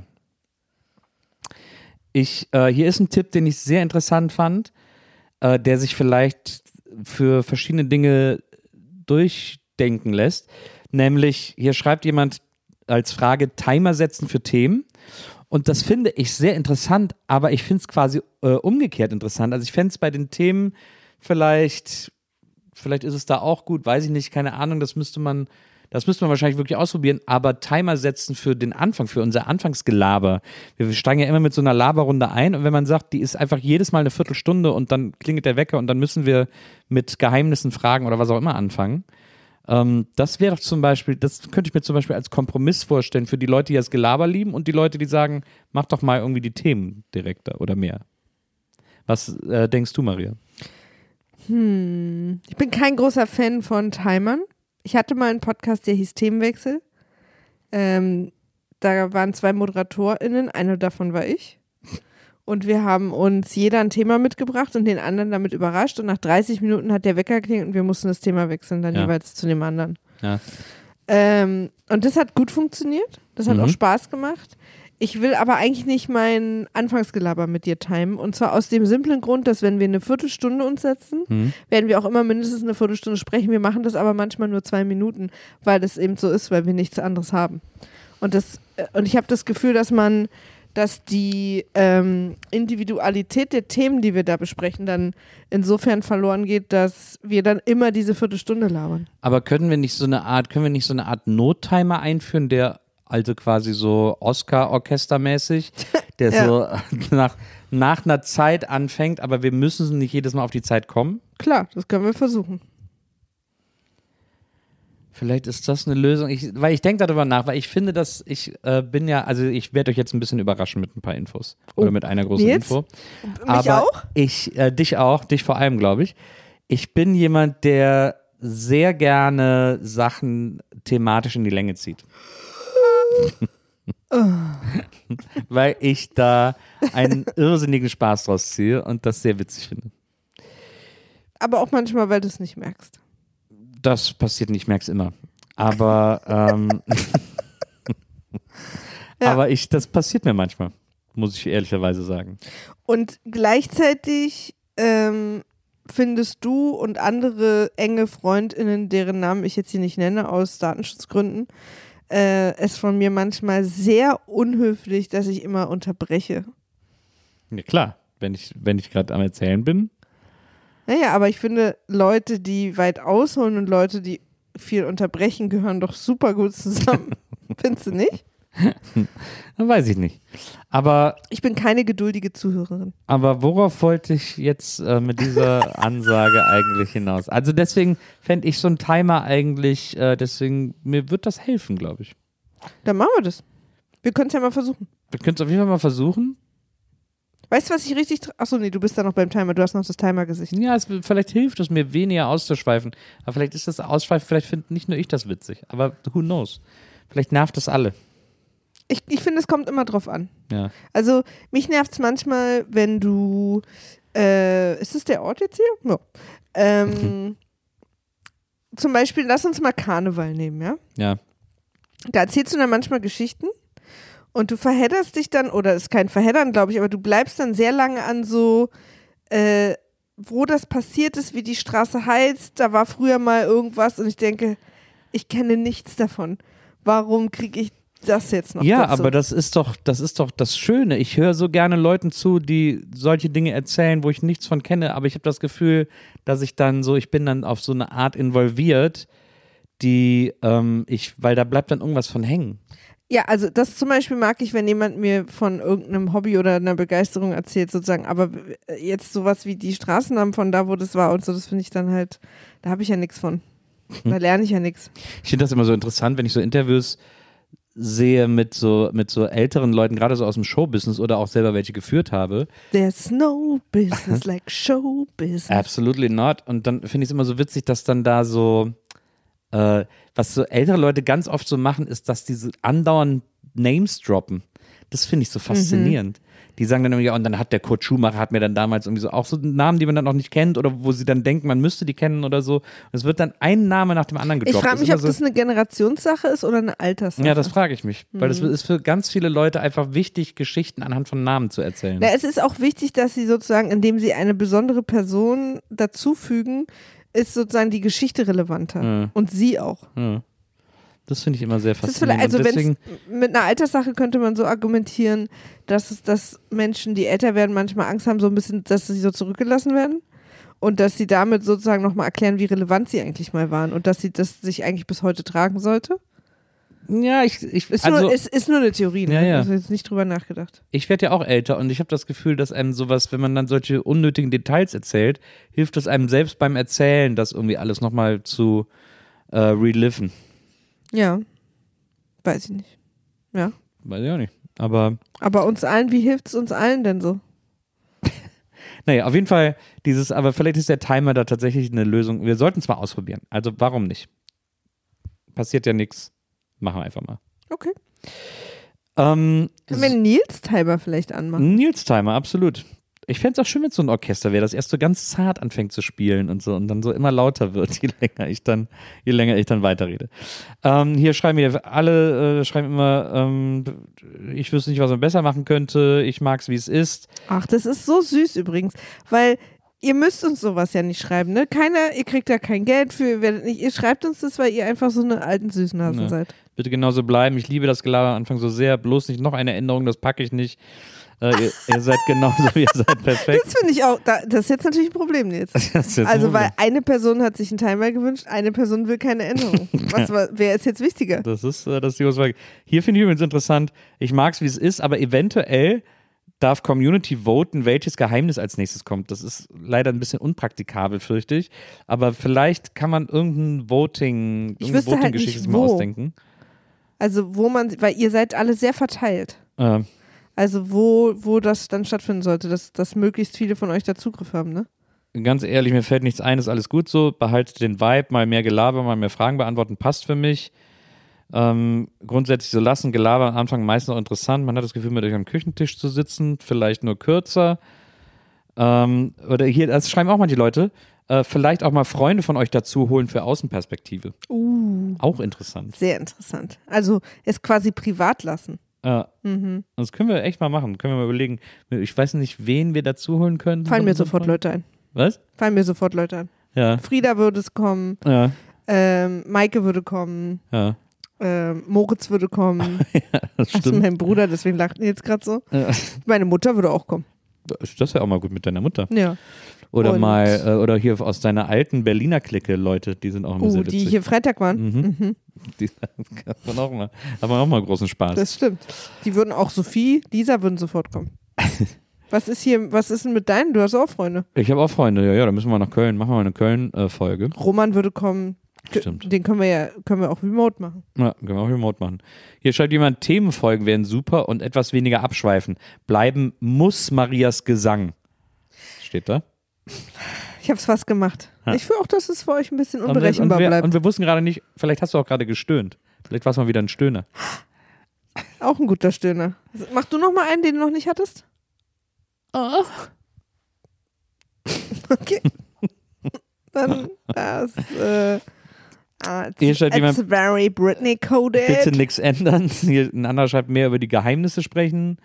Hier ist ein Tipp, den ich sehr interessant fand, der sich vielleicht für verschiedene Dinge durchdenken lässt. Nämlich, hier schreibt jemand als Frage Timer setzen für Themen. Und das finde ich sehr interessant, aber ich finde es quasi umgekehrt interessant. Also ich fände es bei den Themen vielleicht ist es da auch gut, weiß ich nicht, keine Ahnung, das müsste man wahrscheinlich wirklich ausprobieren, aber Timer setzen für den Anfang, für unser Anfangsgelaber. Wir steigen ja immer mit so einer Laberrunde ein und wenn man sagt, die ist einfach jedes Mal eine Viertelstunde und dann klingelt der Wecker und dann müssen wir mit Geheimnissen, Fragen oder was auch immer anfangen. Das wäre doch zum Beispiel, das könnte ich mir zum Beispiel als Kompromiss vorstellen für die Leute, die das Gelaber lieben und die Leute, die sagen, mach doch mal irgendwie die Themen direkter oder mehr. Was denkst du, Maria? Ich bin kein großer Fan von Timern. Ich hatte mal einen Podcast, der hieß Themenwechsel. Da waren 2 ModeratorInnen, eine davon war ich. Und wir haben uns jeder ein Thema mitgebracht und den anderen damit überrascht. Und nach 30 Minuten hat der Wecker geklingelt und wir mussten das Thema wechseln, dann jeweils zu dem anderen. Ja. Und das hat gut funktioniert. Das hat auch Spaß gemacht. Ich will aber eigentlich nicht mein Anfangsgelaber mit dir timen. Und zwar aus dem simplen Grund, dass wenn wir eine Viertelstunde uns setzen, werden wir auch immer mindestens eine Viertelstunde sprechen. Wir machen das aber manchmal nur 2 Minuten, weil das eben so ist, weil wir nichts anderes haben. Und ich habe das Gefühl, dass die Individualität der Themen, die wir da besprechen, dann insofern verloren geht, dass wir dann immer diese Viertelstunde labern. Aber können wir nicht so eine Art Nottimer einführen, der also quasi so Oscar-Orchestermäßig, der so nach einer Zeit anfängt, aber wir müssen nicht jedes Mal auf die Zeit kommen? Klar, das können wir versuchen. Vielleicht ist das eine Lösung, weil ich denke darüber nach, weil ich finde, dass ich ich werde euch jetzt ein bisschen überraschen mit ein paar Infos oder mit einer großen Info. Mich auch? Dich vor allem, glaube ich. Ich bin jemand, der sehr gerne Sachen thematisch in die Länge zieht. Weil ich da einen irrsinnigen Spaß draus ziehe und das sehr witzig finde. Aber auch manchmal, weil du es nicht merkst. Das passiert nicht, ich merke es immer. Aber, aber das passiert mir manchmal, muss ich ehrlicherweise sagen. Und gleichzeitig findest du und andere enge FreundInnen, deren Namen ich jetzt hier nicht nenne, aus Datenschutzgründen, es von mir manchmal sehr unhöflich, dass ich immer unterbreche. Ja, klar. wenn ich gerade am Erzählen bin. Naja, aber ich finde, Leute, die weit ausholen und Leute, die viel unterbrechen, gehören doch super gut zusammen. Findest du nicht? Weiß ich nicht. Aber ich bin keine geduldige Zuhörerin. Aber worauf wollte ich jetzt mit dieser Ansage eigentlich hinaus? Also deswegen fände ich so einen Timer eigentlich, mir wird das helfen, glaube ich. Dann machen wir das. Wir können es ja mal versuchen. Wir können es auf jeden Fall mal versuchen. Weißt du, was ich richtig... Achso, nee, du bist da noch beim Timer. Du hast noch das Timer-Gesicht. Ja, vielleicht hilft es mir weniger auszuschweifen. Aber vielleicht ist das Ausschweifen, vielleicht finde nicht nur ich das witzig. Aber who knows? Vielleicht nervt das alle. Ich finde, es kommt immer drauf an. Ja. Also, mich nervt es manchmal, wenn du... ist es der Ort jetzt hier? Ja. Zum Beispiel, lass uns mal Karneval nehmen, ja? Ja. Da erzählst du dann manchmal Geschichten und du verhedderst dich dann, oder ist kein Verheddern, glaube ich, aber du bleibst dann sehr lange an so, wo das passiert ist, wie die Straße heizt, da war früher mal irgendwas und ich denke, ich kenne nichts davon. Warum kriege ich das jetzt noch Ja, dazu? aber das ist doch das Schöne. Ich höre so gerne Leuten zu, die solche Dinge erzählen, wo ich nichts von kenne, aber ich habe das Gefühl, dass ich bin dann auf so eine Art involviert, weil da bleibt dann irgendwas von hängen. Ja, also das zum Beispiel mag ich, wenn jemand mir von irgendeinem Hobby oder einer Begeisterung erzählt sozusagen, aber jetzt sowas wie die Straßennamen von da, wo das war und so, das finde ich dann halt, da habe ich ja nichts von. Da lerne ich ja nichts. Ich finde das immer so interessant, wenn ich so Interviews sehe mit so älteren Leuten, gerade so aus dem Showbusiness oder auch selber welche geführt habe. There's no business like Showbusiness. Absolutely not. Und dann finde ich es immer so witzig, dass dann da so was so ältere Leute ganz oft so machen, ist, dass diese andauernd Names droppen. Das finde ich so faszinierend. Die sagen dann irgendwie, und dann hat der Kurt Schumacher, hat mir dann damals irgendwie so auch so Namen, die man dann noch nicht kennt oder wo sie dann denken, man müsste die kennen oder so. Und es wird dann ein Name nach dem anderen gedroppt. Ich frage mich, ob das eine Generationssache ist oder eine Alterssache. Ja, das frage ich mich. Weil das ist für ganz viele Leute einfach wichtig, Geschichten anhand von Namen zu erzählen. Na, es ist auch wichtig, dass sie sozusagen, indem sie eine besondere Person dazufügen, ist sozusagen die Geschichte relevanter. Und sie auch. Ja. Das finde ich immer sehr faszinierend. Also mit einer Alterssache könnte man so argumentieren, dass Menschen, die älter werden, manchmal Angst haben, so ein bisschen, dass sie so zurückgelassen werden und dass sie damit sozusagen nochmal erklären, wie relevant sie eigentlich mal waren und dass sie das sich eigentlich bis heute tragen sollte. Ja, ist nur eine Theorie, ne? Ja, ja. Ich habe jetzt nicht drüber nachgedacht. Ich werde ja auch älter und ich habe das Gefühl, dass einem sowas, wenn man dann solche unnötigen Details erzählt, hilft es einem selbst beim Erzählen, das irgendwie alles nochmal zu reliven. Ja, weiß ich nicht. Ja. Weiß ich auch nicht. Aber uns allen, wie hilft es uns allen denn so? Naja, auf jeden Fall aber vielleicht ist der Timer da tatsächlich eine Lösung. Wir sollten es mal ausprobieren. Also warum nicht? Passiert ja nichts. Machen wir einfach mal. Okay. Können wir einen Nils-Timer vielleicht anmachen? Nils-Timer, absolut. Ich fände es auch schön, wenn so ein Orchester wäre, das erst so ganz zart anfängt zu spielen und so und dann so immer lauter wird, je länger ich dann weiterrede. Hier schreiben immer, ich wüsste nicht, was man besser machen könnte, ich mag es, wie es ist. Ach, das ist so süß übrigens, weil ihr müsst uns sowas ja nicht schreiben, ne? Ihr kriegt da kein Geld für, ihr schreibt uns das, weil ihr einfach so eine alten Süßnasen seid. Bitte genauso bleiben, ich liebe das Gelaber am Anfang so sehr, bloß nicht noch eine Änderung, das packe ich nicht. Ihr seid genauso, ihr seid perfekt. Das finde ich auch, das ist jetzt natürlich ein Problem jetzt. Also, weil eine Person hat sich einen Timer gewünscht, eine Person will keine Änderung. Wer ist jetzt wichtiger? Das ist die Frage. Hier finde ich übrigens interessant, ich mag es, wie es ist, aber eventuell darf Community voten, welches Geheimnis als nächstes kommt. Das ist leider ein bisschen unpraktikabel, fürchte ich. Aber vielleicht kann man irgendeine Voting-Geschichte sich mal ausdenken. Also weil ihr seid alle sehr verteilt. Also wo das dann stattfinden sollte, dass möglichst viele von euch da Zugriff haben, ne? Ganz ehrlich, mir fällt nichts ein, ist alles gut so. Behaltet den Vibe, mal mehr Gelaber, mal mehr Fragen beantworten, passt für mich. Grundsätzlich so lassen, Gelaber am Anfang meist noch interessant. Man hat das Gefühl, mit euch am Küchentisch zu sitzen, vielleicht nur kürzer. Oder hier, das schreiben auch manche Leute, vielleicht auch mal Freunde von euch dazu holen für Außenperspektive. Auch interessant. Sehr interessant. Also es quasi privat lassen. Das können wir echt mal machen. Können wir mal überlegen. Ich weiß nicht, wen wir dazu holen können. Fallen mir sofort Leute ein. Was? Fallen mir sofort Leute ein. Ja. Frieda würde es kommen. Ja. Maike würde kommen. Ja. Moritz würde kommen. Ja, das stimmt. Also mein Bruder, deswegen lacht ihr jetzt gerade so. Ja. Meine Mutter würde auch kommen. Das wäre auch mal gut mit deiner Mutter. Ja. Oder oder hier aus deiner alten Berliner Clique Leute, die sind auch immer sehr witzig. Die hier Freitag waren. Die haben auch mal großen Spaß. Das stimmt. Die würden auch Lisa würden sofort kommen. Was ist denn mit deinen? Du hast auch Freunde. Ich habe auch Freunde, ja, da müssen wir nach Köln. Machen wir mal eine Köln-Folge. Roman würde kommen. Stimmt. Den können wir auch remote machen. Ja, können wir auch remote machen. Hier schreibt jemand, Themenfolgen wären super und etwas weniger abschweifen. Bleiben muss Marias Gesang. Steht da? Ich habe es fast gemacht. Ja. Ich will auch, dass es für euch ein bisschen unberechenbar bleibt. Und wir wussten gerade nicht, vielleicht hast du auch gerade gestöhnt. Vielleicht war es mal wieder ein Stöhner. Auch ein guter Stöhner. Mach du noch mal einen, den du noch nicht hattest? Oh. Okay. Dann das it's very Britney-coded. Bitte nichts ändern. Hier, ein anderer schreibt, mehr über die Geheimnisse sprechen.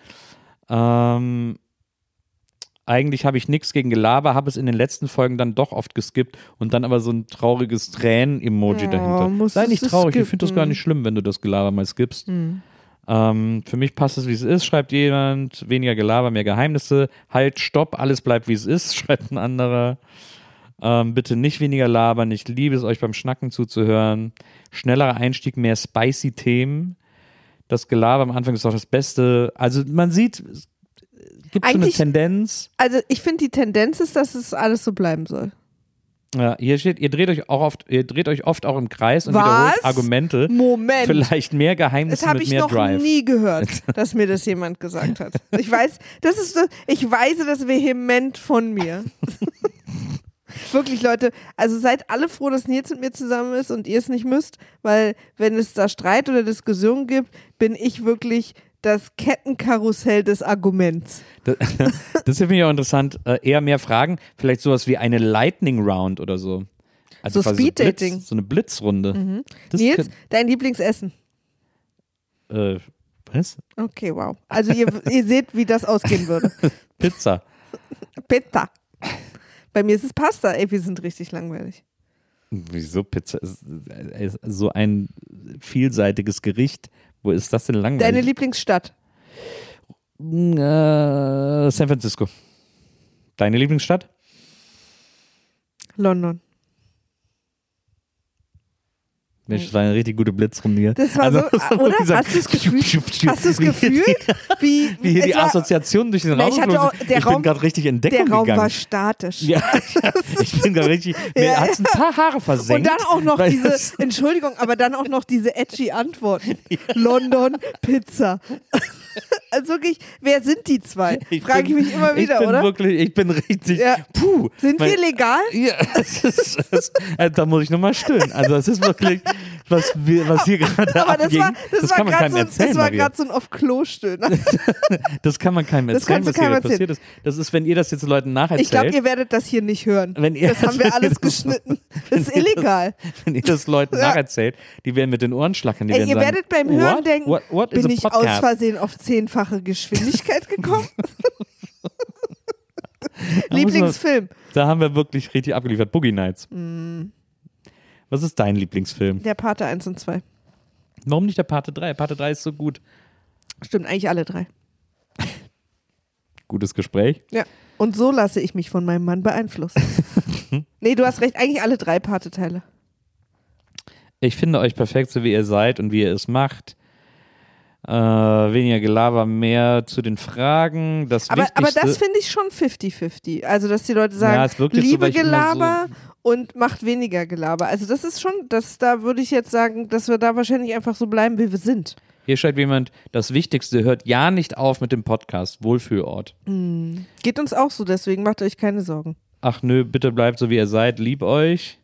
Eigentlich habe ich nichts gegen Gelaber, habe es in den letzten Folgen dann doch oft geskippt und dann aber so ein trauriges Tränen-Emoji dahinter. Sei nicht traurig, ich finde das gar nicht schlimm, wenn du das Gelaber mal skippst. Für mich passt es, wie es ist, schreibt jemand. Weniger Gelaber, mehr Geheimnisse. Halt, stopp, alles bleibt, wie es ist, schreibt ein anderer. Bitte nicht weniger labern, ich liebe es, euch beim Schnacken zuzuhören. Schnellerer Einstieg, mehr spicy Themen. Das Gelaber am Anfang ist auch das Beste. Also man sieht, es gibt so eine Tendenz. Also ich finde, die Tendenz ist, dass es alles so bleiben soll. Ja, hier steht, ihr dreht euch oft auch im Kreis und wiederholt Argumente. Moment. Vielleicht mehr Geheimnisse mit mehr Drive. Das habe ich noch nie gehört, dass mir das jemand gesagt hat. Ich weise das vehement von mir. Wirklich, Leute, also seid alle froh, dass Nils mit mir zusammen ist und ihr es nicht müsst, weil wenn es da Streit oder Diskussion gibt, bin ich wirklich das Kettenkarussell des Arguments. Das finde ich auch interessant. Eher mehr Fragen, vielleicht sowas wie eine Lightning Round oder so. Also so Speed-Dating. So eine Blitzrunde. Nils, dein Lieblingsessen? Was? Okay, wow. Also ihr seht, wie das ausgehen würde. Pizza. Pizza. Bei mir ist es Pasta. Ey, wir sind richtig langweilig. Wieso? Pizza ist so ein vielseitiges Gericht. Wo ist das denn langweilig? Deine Lieblingsstadt? San Francisco. Deine Lieblingsstadt? London. Mensch, das war eine richtig gute Blitzrunde hier. Das war oder? Hast du es gefühlt? Wie die Assoziation durch den Raum. Ich bin gerade richtig in Deckung gegangen. Der Raum war statisch. Ja, ich bin gerade richtig, mir hat es ein paar Haare versenkt. Und dann auch noch diese edgy Antworten. Ja. London, Pizza. Also wirklich, wer sind die zwei? Frage ich mich immer wieder, oder? Ich bin richtig, Sind wir legal? Ja, da muss ich nochmal stöhnen. Also es ist wirklich, was hier gerade abging, das kann man keinem erzählen. Das war gerade so ein Auf-Klo-Stöhnen. Das kann man keinem erzählen, was hier passiert ist. Das ist, wenn ihr das jetzt Leuten nacherzählt. Ich glaube, ihr werdet das hier nicht hören. Das haben wir alles geschnitten. Das ist illegal. Wenn ihr das Leuten nacherzählt, die werden mit den Ohren schlackern. Ihr werdet beim Hören denken, bin ich aus Versehen auf 10-fache Geschwindigkeit gekommen? Lieblingsfilm? Da haben wir wirklich richtig abgeliefert. Boogie Nights. Was ist dein Lieblingsfilm? Der Pate 1 und 2. Warum nicht der Pate 3? Pate 3 ist so gut. Stimmt, eigentlich alle 3. Gutes Gespräch. Ja. Und so lasse ich mich von meinem Mann beeinflussen. Nee, du hast recht, eigentlich alle 3 Pate-Teile. Ich finde euch perfekt, so wie ihr seid und wie ihr es macht. Weniger Gelaber, mehr zu den Fragen. Aber das finde ich schon 50-50. Also, dass die Leute sagen, liebe Gelaber und macht weniger Gelaber. Also, das ist schon, da würde ich jetzt sagen, dass wir da wahrscheinlich einfach so bleiben, wie wir sind. Hier schreibt jemand, das Wichtigste, hört ja nicht auf mit dem Podcast. Wohlfühlort. Geht uns auch so, deswegen macht euch keine Sorgen. Ach nö, bitte bleibt so, wie ihr seid. Lieb euch.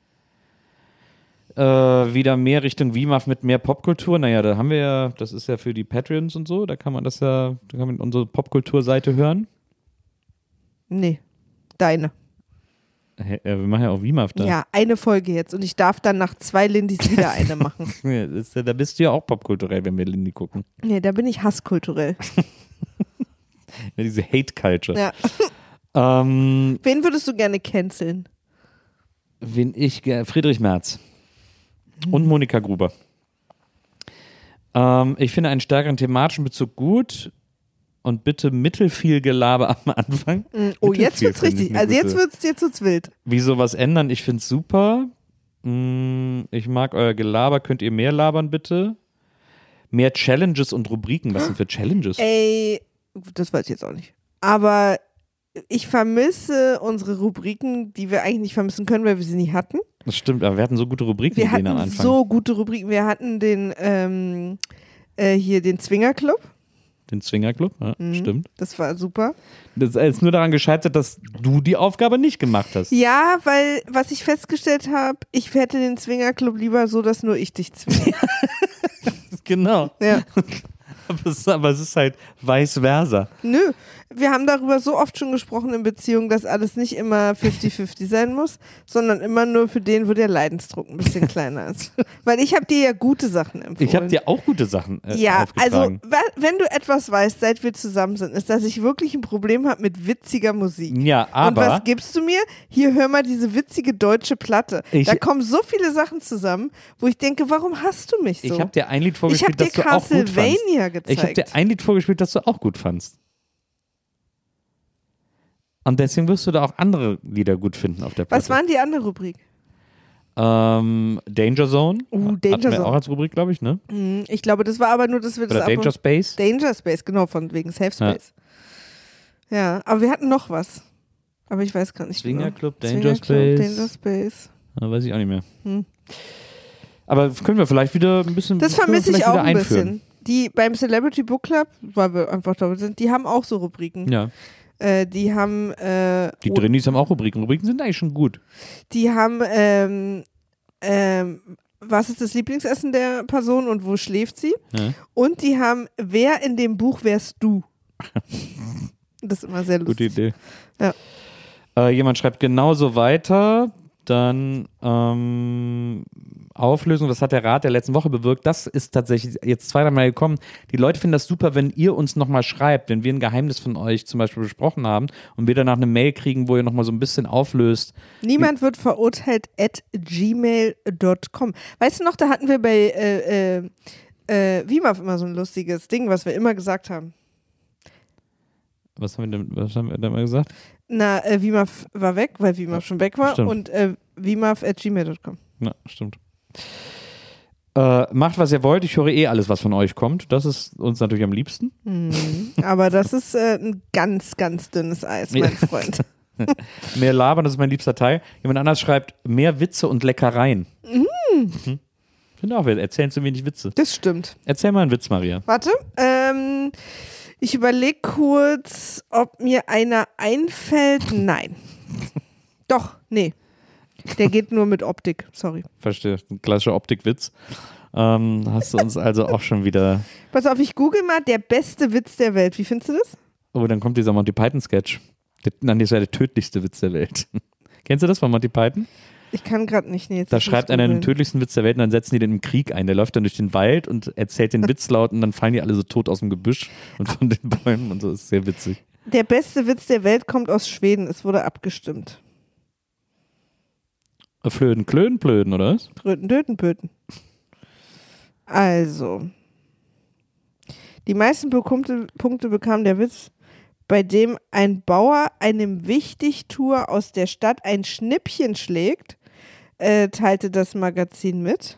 Wieder mehr Richtung WIMAF mit mehr Popkultur. Naja, da haben wir ja, das ist ja für die Patreons und so, da kann man unsere Popkulturseite hören. Nee, deine. Wir machen ja auch WIMAF da. Ja, eine Folge jetzt und ich darf dann nach 2 Lindis wieder eine machen. Da bist du ja auch popkulturell, wenn wir Lindy gucken. Nee, da bin ich hasskulturell. Ja, diese Hate-Culture. Ja. Wen würdest du gerne canceln? Friedrich Merz. Und Monika Gruber. Ich finde einen stärkeren thematischen Bezug gut. und bitte mittelfiel Gelaber am Anfang. Oh, jetzt wird's richtig. Also jetzt wird's wild. Wieso was ändern? Ich find's super. Ich mag euer Gelaber. Könnt ihr mehr labern, bitte? Mehr Challenges und Rubriken. Was sind für Challenges? Ey, das weiß ich jetzt auch nicht. Aber ich vermisse unsere Rubriken, die wir eigentlich nicht vermissen können, weil wir sie nie hatten. Das stimmt, aber wir hatten so gute Rubriken am Anfang. Wir hatten so gute Rubriken. Wir hatten den Zwingerclub. Den Zwingerclub, ja, stimmt. Das war super. Das ist nur daran gescheitert, dass du die Aufgabe nicht gemacht hast. Ja, weil, was ich festgestellt habe, ich hätte den Zwingerclub lieber so, dass nur ich dich zwinge. Genau. Ja. Aber es ist halt vice versa. Nö, wir haben darüber so oft schon gesprochen in Beziehungen, dass alles nicht immer 50-50 sein muss, sondern immer nur für den, wo der Leidensdruck ein bisschen kleiner ist. Weil ich habe dir ja gute Sachen empfohlen. Ich habe dir auch gute Sachen ja, aufgetragen. Also wenn du etwas weißt, seit wir zusammen sind, ist, dass ich wirklich ein Problem habe mit witziger Musik. Ja, aber... Und was gibst du mir? Hier, hör mal diese witzige deutsche Platte. Da kommen so viele Sachen zusammen, wo ich denke, warum hast du mich so? Ich habe dir ein Lied vorgespielt, das du auch gut fandst. Gezeigt. Ich habe dir ein Lied vorgespielt, das du auch gut fandst. Und deswegen wirst du da auch andere Lieder gut finden auf der Platte. Was waren die andere Rubrik? Danger Zone. Danger Zone. Auch als Rubrik, glaube ich, ne? Ich glaube, das war aber nur, dass wir das Danger Space. Danger Space, genau, von wegen Safe Space. Ja, aber wir hatten noch was. Aber ich weiß gar nicht. Swingerclub, Danger Space. Weiß ich auch nicht mehr. Aber können wir vielleicht wieder ein bisschen. Das vermisse ich auch ein bisschen. Die beim Celebrity Book Club, weil wir einfach da sind, die haben auch so Rubriken. Ja. Die haben. Die Drinnies haben auch Rubriken. Rubriken sind eigentlich schon gut. Die haben. Was ist das Lieblingsessen der Person und wo schläft sie? Ja. Und die haben, wer in dem Buch wärst du? Das ist immer sehr lustig. Gute Idee. Ja. Jemand schreibt genauso weiter. Dann Auflösung, das hat der Rat der letzten Woche bewirkt. Das ist tatsächlich jetzt 2-3 Mal gekommen. Die Leute finden das super, wenn ihr uns nochmal schreibt, wenn wir ein Geheimnis von euch zum Beispiel besprochen haben und wir danach eine Mail kriegen, wo ihr nochmal so ein bisschen auflöst. Niemand wird verurteilt @gmail.com. Weißt du noch, da hatten wir bei WIMAF immer so ein lustiges Ding, was wir immer gesagt haben. Was haben wir denn mal gesagt? Na, WIMAF war weg, weil WIMAF schon weg war. Stimmt. Und WIMAF@gmail.com. Ja, stimmt. Macht, was ihr wollt. Ich höre alles, was von euch kommt. Das ist uns natürlich am liebsten. Aber das ist ein ganz, ganz dünnes Eis, mein Freund. Mehr labern, das ist mein liebster Teil. Jemand anders schreibt, mehr Witze und Leckereien. Ich finde auch, wir erzählen zu wenig Witze. Das stimmt. Erzähl mal einen Witz, Maria. Warte, ich überlege kurz, ob mir einer einfällt. Nein. Doch, nee. Der geht nur mit Optik, sorry. Verstehe, ein klassischer Optikwitz. Hast du uns also auch schon wieder... Pass auf, ich google mal, der beste Witz der Welt. Wie findest du das? Oh, dann kommt dieser Monty Python-Sketch. Nein, das wäre der tödlichste Witz der Welt. Kennst du das von Monty Python? Ich kann gerade nicht. Nee, da schreibt einer den tödlichsten Witz der Welt und dann setzen die den im Krieg ein. Der läuft dann durch den Wald und erzählt den Witz laut und dann fallen die alle so tot aus dem Gebüsch und von den Bäumen und so. Das ist sehr witzig. Der beste Witz der Welt kommt aus Schweden. Es wurde abgestimmt. Flöten, Klöten, Blöden, oder was? Tröten, Töten, Pöten. Also. Die meisten Punkte bekam der Witz, bei dem ein Bauer einem Wichtigtuer aus der Stadt ein Schnippchen schlägt, teilte das Magazin mit.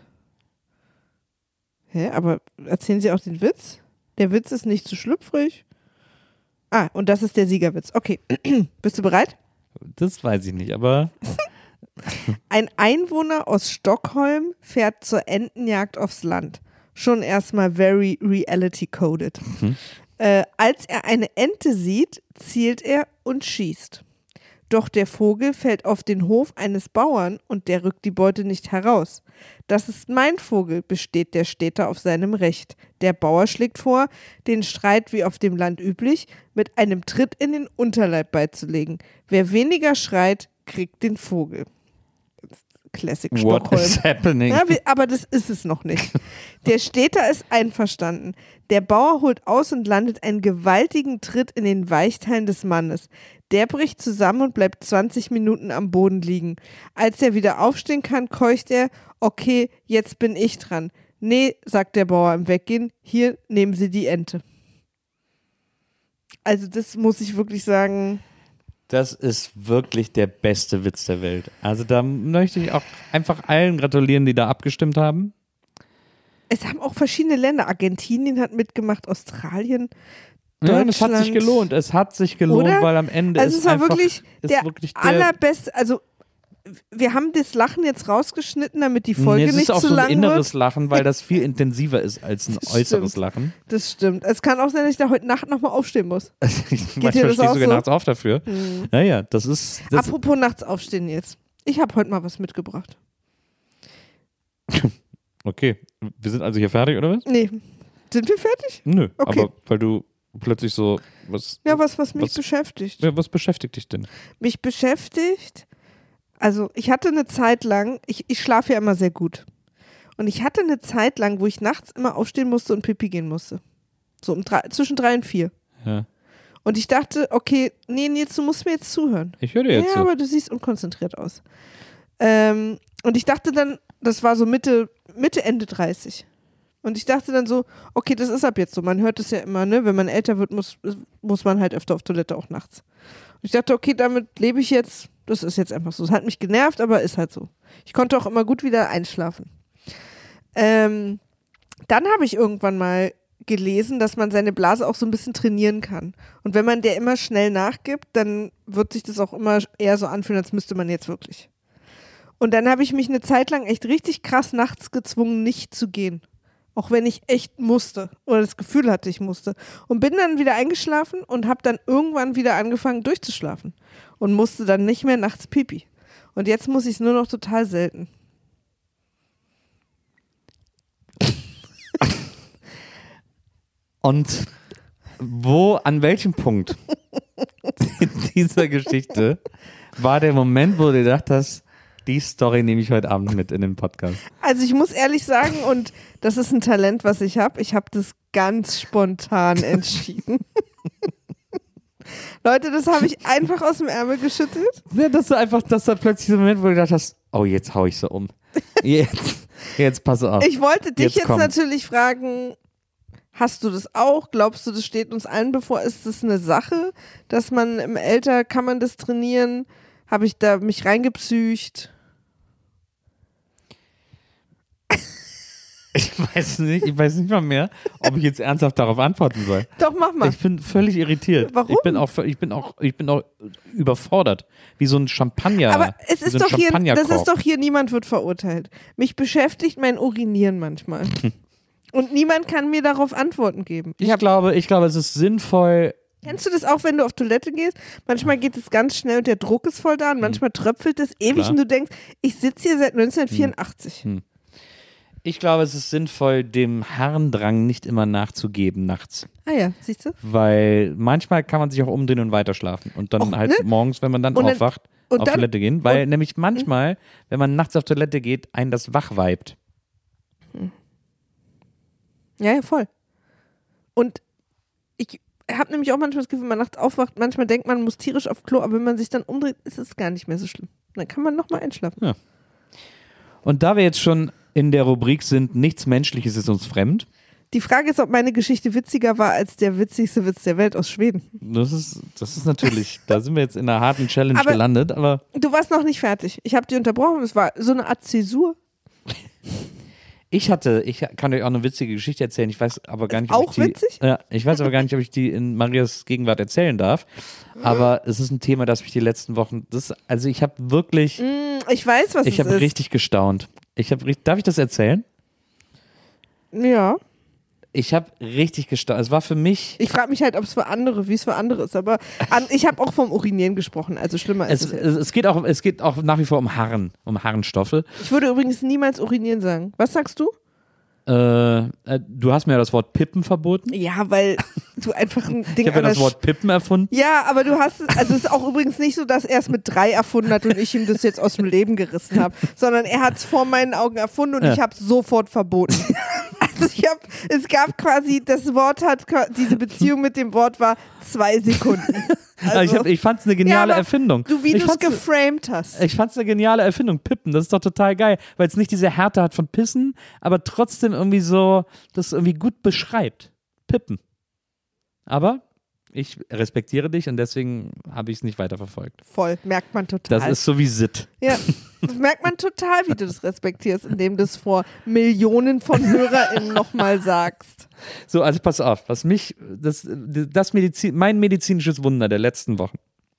Hä, aber erzählen Sie auch den Witz? Der Witz ist nicht zu schlüpfrig. Ah, und das ist der Siegerwitz. Okay, bist du bereit? Das weiß ich nicht, aber... Ein Einwohner aus Stockholm fährt zur Entenjagd aufs Land. Schon erstmal very reality-coded. Als er eine Ente sieht, zielt er und schießt. Doch der Vogel fällt auf den Hof eines Bauern und der rückt die Beute nicht heraus. Das ist mein Vogel, besteht der Städter auf seinem Recht. Der Bauer schlägt vor, den Streit wie auf dem Land üblich mit einem Tritt in den Unterleib beizulegen. Wer weniger schreit, kriegt den Vogel. Classic What Stockholm. is happening? Ja, aber das ist es noch nicht. Der Städter ist einverstanden. Der Bauer holt aus und landet einen gewaltigen Tritt in den Weichteilen des Mannes. Der bricht zusammen und bleibt 20 Minuten am Boden liegen. Als er wieder aufstehen kann, keucht er, okay, jetzt bin ich dran. Nee, sagt der Bauer im Weggehen, hier nehmen Sie die Ente. Also das muss ich wirklich sagen. Das ist wirklich der beste Witz der Welt. Also da möchte ich auch einfach allen gratulieren, die da abgestimmt haben. Es haben auch verschiedene Länder. Argentinien hat mitgemacht, Australien, Ja, Deutschland. es hat sich gelohnt. Es hat sich gelohnt, Oder? weil am Ende Also es war wirklich der allerbeste, also wir haben das Lachen jetzt rausgeschnitten, damit die Folge es nicht ist auch zu so lang ein inneres wird. Lachen, weil das viel intensiver ist als ein äußeres Lachen. Das stimmt. Es kann auch sein, dass ich da heute Nacht nochmal aufstehen muss. Manchmal stehst du sogar nachts auf dafür. Naja, das ist... Apropos nachts aufstehen jetzt. Ich habe heute mal was mitgebracht. Okay, wir sind also hier fertig, oder was? Nee. Sind wir fertig? Nö, Okay. aber weil du plötzlich so... Was mich beschäftigt. Ja, was beschäftigt dich denn? Mich beschäftigt, also ich hatte eine Zeit lang, ich schlafe ja immer sehr gut. Und ich hatte eine Zeit lang, wo ich nachts immer aufstehen musste und Pipi gehen musste. So zwischen 3 und 4. Ja. Und ich dachte, okay, nee, Nils, du musst mir jetzt zuhören. Ich höre dir jetzt Ja, zu. aber du siehst unkonzentriert aus. Und ich dachte dann, das war so Mitte, Ende 30. Und ich dachte dann so, okay, das ist ab jetzt so. Man hört es ja immer, ne? Wenn man älter wird, muss man halt öfter auf Toilette, auch nachts. Und ich dachte, okay, damit lebe ich jetzt. Das ist jetzt einfach so. Es hat mich genervt, aber ist halt so. Ich konnte auch immer gut wieder einschlafen. Dann habe ich irgendwann mal gelesen, dass man seine Blase auch so ein bisschen trainieren kann. Und wenn man der immer schnell nachgibt, dann wird sich das auch immer eher so anfühlen, als müsste man jetzt wirklich. Und dann habe ich mich eine Zeit lang echt richtig krass nachts gezwungen, nicht zu gehen. Auch wenn ich echt musste oder das Gefühl hatte, ich musste. Und bin dann wieder eingeschlafen und habe dann irgendwann wieder angefangen durchzuschlafen. Und musste dann nicht mehr nachts Pipi. Und jetzt muss ich es nur noch total selten. Und an welchem Punkt in dieser Geschichte war der Moment, wo du gedacht hast, die Story nehme ich heute Abend mit in den Podcast? Also ich muss ehrlich sagen, und das ist ein Talent, was ich habe das ganz spontan entschieden. Leute, das habe ich einfach aus dem Ärmel geschüttelt. Ja, das war plötzlich der Moment, wo du gedacht hast, oh, jetzt hau ich so um. Jetzt pass auf. Ich wollte dich jetzt komm. natürlich fragen, hast du das auch? Glaubst du, das steht uns allen bevor? Ist das eine Sache, dass man im Alter, kann man das trainieren? Habe ich da mich reingepsücht? Ich weiß nicht mal mehr, ob ich jetzt ernsthaft darauf antworten soll. Doch, mach mal. Ich bin völlig irritiert. Warum? Ich bin auch überfordert. Wie so ein Champagner. Aber es ist doch hier, das ist doch hier, niemand wird verurteilt. Mich beschäftigt mein Urinieren manchmal. Und niemand kann mir darauf Antworten geben. Ich glaube, es ist sinnvoll. Kennst du das auch, wenn du auf Toilette gehst? Manchmal geht es ganz schnell und der Druck ist voll da und manchmal tröpfelt es ewig. Klar. Und du denkst, ich sitze hier seit 1984. Ich glaube, es ist sinnvoll, dem Harndrang nicht immer nachzugeben nachts. Ah ja, siehst du? Weil manchmal kann man sich auch umdrehen und weiter schlafen. Und dann morgens, wenn man dann aufwacht, auf Toilette gehen. Weil nämlich manchmal, wenn man nachts auf Toilette geht, einen das wachweibt. Ja, voll. Und ich habe nämlich auch manchmal das Gefühl, wenn man nachts aufwacht, manchmal denkt man muss tierisch auf Klo, aber wenn man sich dann umdreht, ist es gar nicht mehr so schlimm. Dann kann man nochmal einschlafen. Ja. Und da wir jetzt schon in der Rubrik sind, nichts Menschliches ist uns fremd. Die Frage ist, ob meine Geschichte witziger war als der witzigste Witz der Welt aus Schweden. Das ist natürlich, da sind wir jetzt in einer harten Challenge gelandet, aber... Du warst noch nicht fertig. Ich habe dich unterbrochen, es war so eine Art Zäsur. Ich kann euch auch eine witzige Geschichte erzählen, ich weiß aber gar nicht, ob witzig? Ja, ich weiß aber gar nicht, ob ich die in Marias Gegenwart erzählen darf, aber es ist ein Thema, das mich die letzten Wochen, ich habe wirklich... Ich weiß, was es ist. Ich habe richtig gestaunt. Darf ich das erzählen? Ja. Ich habe richtig gestaunt. Es war für mich... Ich frage mich halt, wie es für andere ist, aber ich habe auch vom Urinieren gesprochen, also schlimmer ist es. Es geht auch nach wie vor um Harnstoffe. Ich würde übrigens niemals urinieren sagen. Was sagst du? Du hast mir ja das Wort Pippen verboten. Ja, weil du einfach ein Ding Ich habe ja das Wort Pippen erfunden. Ja, aber du hast es ist auch übrigens nicht so, dass er es mit 3 erfunden hat und ich ihm das jetzt aus dem Leben gerissen habe, sondern er hat es vor meinen Augen erfunden und ich habe es sofort verboten. Also es gab quasi, das Wort diese Beziehung mit dem Wort war 2 Sekunden. Also, ich fand es eine geniale Erfindung. Wie du es geframed hast. Ich fand es eine geniale Erfindung. Pippen, das ist doch total geil, weil es nicht diese Härte hat von Pissen, aber trotzdem irgendwie so, das irgendwie gut beschreibt. Pippen. Aber Ich respektiere dich und deswegen habe ich es nicht weiterverfolgt. Voll, merkt man total. Das ist so wie Sitt. Ja, das merkt man total, wie du das respektierst, indem du es vor Millionen von HörerInnen nochmal sagst. So, also pass auf, was mich, mein medizinisches Wunder der letzten Wochen.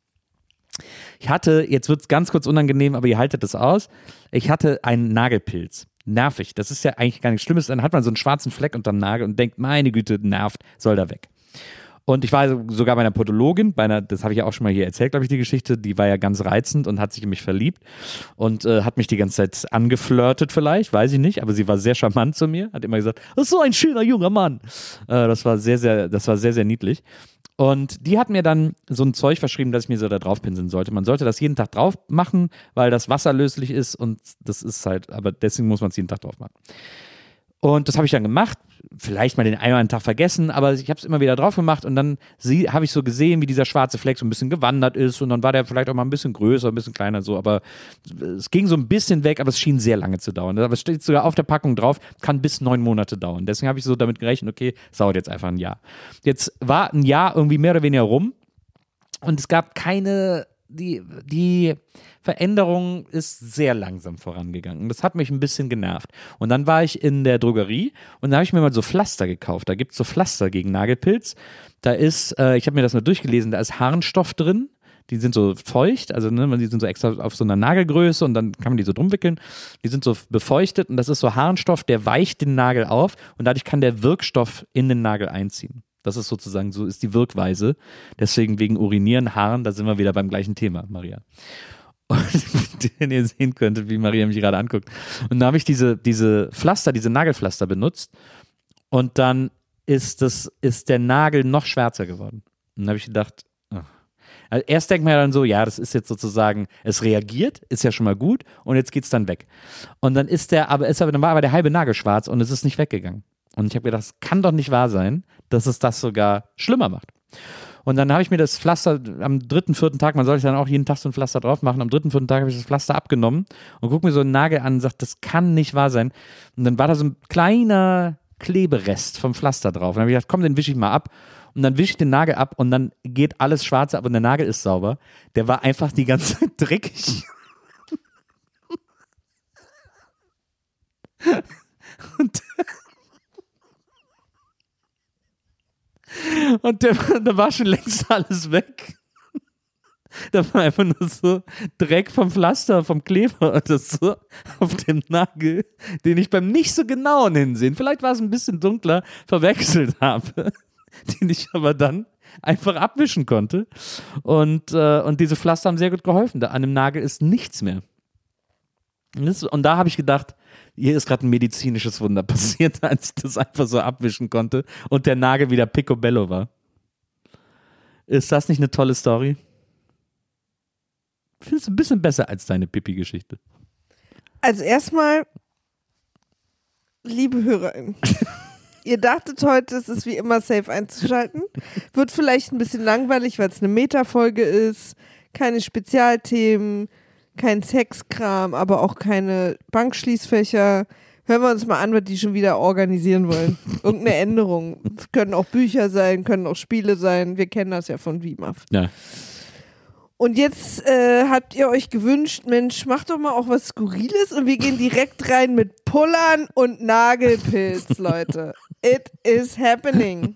Ich hatte, jetzt wird es ganz kurz unangenehm, aber ihr haltet es aus, ich hatte einen Nagelpilz. Nervig, das ist ja eigentlich gar nichts Schlimmes. Dann hat man so einen schwarzen Fleck unterm Nagel und denkt, meine Güte, nervt, soll da weg. Und ich war sogar bei einer Podologin, das habe ich ja auch schon mal hier erzählt, glaube ich, die Geschichte, die war ja ganz reizend und hat sich in mich verliebt und hat mich die ganze Zeit angeflirtet vielleicht, weiß ich nicht, aber sie war sehr charmant zu mir, hat immer gesagt, das ist so ein schöner junger Mann. Das war sehr, sehr niedlich. Und die hat mir dann so ein Zeug verschrieben, dass ich mir so da drauf pinseln sollte. Man sollte das jeden Tag drauf machen, weil das wasserlöslich ist und das ist halt, aber deswegen muss man es jeden Tag drauf machen. Und das habe ich dann gemacht, vielleicht mal den einen oder anderen Tag vergessen, aber ich habe es immer wieder drauf gemacht und dann habe ich so gesehen, wie dieser schwarze Fleck so ein bisschen gewandert ist und dann war der vielleicht auch mal ein bisschen größer, ein bisschen kleiner so, aber es ging so ein bisschen weg, aber es schien sehr lange zu dauern. Aber es steht sogar auf der Packung drauf, kann bis 9 Monate dauern. Deswegen habe ich so damit gerechnet, okay, es dauert jetzt einfach ein Jahr. Jetzt war ein Jahr irgendwie mehr oder weniger rum und es gab die Veränderung ist sehr langsam vorangegangen. Das hat mich ein bisschen genervt. Und dann war ich in der Drogerie und da habe ich mir mal so Pflaster gekauft. Da gibt es so Pflaster gegen Nagelpilz. Da ist, ich habe mir das mal durchgelesen, da ist Harnstoff drin. Die sind so feucht, also die sind so extra auf so einer Nagelgröße und dann kann man die so drum wickeln. Die sind so befeuchtet und das ist so Harnstoff, der weicht den Nagel auf und dadurch kann der Wirkstoff in den Nagel einziehen. Das ist sozusagen, so ist die Wirkweise. Deswegen wegen Urinieren, Haaren, da sind wir wieder beim gleichen Thema, Maria. Und wenn ihr sehen könntet, wie Maria mich gerade anguckt. Und da habe ich diese Pflaster, diese Nagelpflaster benutzt und dann ist der Nagel noch schwärzer geworden. Und dann habe ich gedacht, also erst denkt man ja dann so, ja, das ist jetzt sozusagen, es reagiert, ist ja schon mal gut und jetzt geht's dann weg. Und dann dann war aber der halbe Nagel schwarz und es ist nicht weggegangen. Und ich habe gedacht, das kann doch nicht wahr sein, dass es das sogar schlimmer macht. Und dann habe ich mir das Pflaster am 3., 4. Tag, man sollte dann auch jeden Tag so ein Pflaster drauf machen, am 3., 4. Tag habe ich das Pflaster abgenommen und gucke mir so einen Nagel an und sage, das kann nicht wahr sein. Und dann war da so ein kleiner Kleberest vom Pflaster drauf. Und dann habe ich gedacht, komm, den wische ich mal ab. Und dann wische ich den Nagel ab und dann geht alles schwarz ab und der Nagel ist sauber. Der war einfach die ganze Zeit dreckig. Und da war schon längst alles weg. Da war einfach nur so Dreck vom Pflaster, vom Kleber oder so auf dem Nagel, den ich beim nicht so genauen Hinsehen, vielleicht war es ein bisschen dunkler, verwechselt habe, den ich aber dann einfach abwischen konnte. Und diese Pflaster haben sehr gut geholfen. An dem Nagel ist nichts mehr. Und da habe ich gedacht, hier ist gerade ein medizinisches Wunder passiert, als ich das einfach so abwischen konnte und der Nagel wieder picobello war. Ist das nicht eine tolle Story? Ich finde es ein bisschen besser als deine Pipi-Geschichte. Also erstmal, liebe HörerInnen, ihr dachtet heute, es ist wie immer safe einzuschalten. Wird vielleicht ein bisschen langweilig, weil es eine Meta-Folge ist, keine Spezialthemen, kein Sexkram, aber auch keine Bankschließfächer. Hören wir uns mal an, was die schon wieder organisieren wollen. Irgendeine Änderung. Können auch Bücher sein, können auch Spiele sein. Wir kennen das ja von WIMAF. Ja. Und jetzt habt ihr euch gewünscht, Mensch, mach doch mal auch was Skurriles und wir gehen direkt rein mit Pullern und Nagelpilz, Leute. It is happening.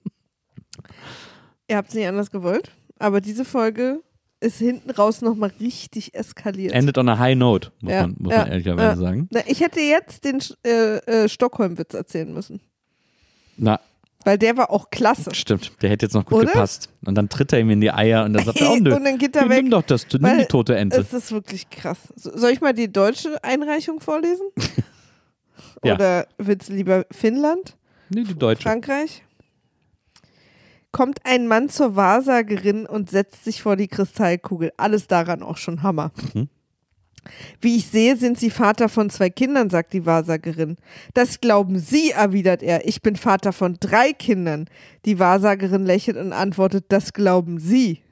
Ihr habt es nicht anders gewollt, aber diese Folge ist hinten raus nochmal richtig eskaliert. Endet on a high note, muss man ehrlicherweise sagen. Na, ich hätte jetzt den Stockholm-Witz erzählen müssen. Na. Weil der war auch klasse. Stimmt, der hätte jetzt noch gut gepasst. Und dann tritt er ihm in die Eier und dann sagt er, oh nö, und dann geht er weg. Nimm doch das, nimm die tote Ente. Es ist wirklich krass. Soll ich mal die deutsche Einreichung vorlesen? Ja. Oder willst du lieber Finnland? Nee, die deutsche. Frankreich? Kommt ein Mann zur Wahrsagerin und setzt sich vor die Kristallkugel. Alles daran auch schon Hammer. Mhm. Wie ich sehe, sind Sie Vater von 2 Kindern, sagt die Wahrsagerin. Das glauben Sie, erwidert er. Ich bin Vater von 3 Kindern. Die Wahrsagerin lächelt und antwortet, das glauben Sie.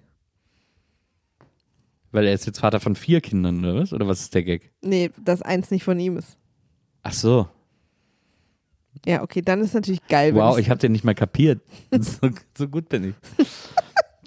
Weil er ist jetzt Vater von 4 Kindern, oder was? Oder was ist der Gag? Nee, dass eins nicht von ihm ist. Ach so. Ja, okay, dann ist natürlich geil. Wow, ich habe den nicht mal kapiert. So gut bin ich.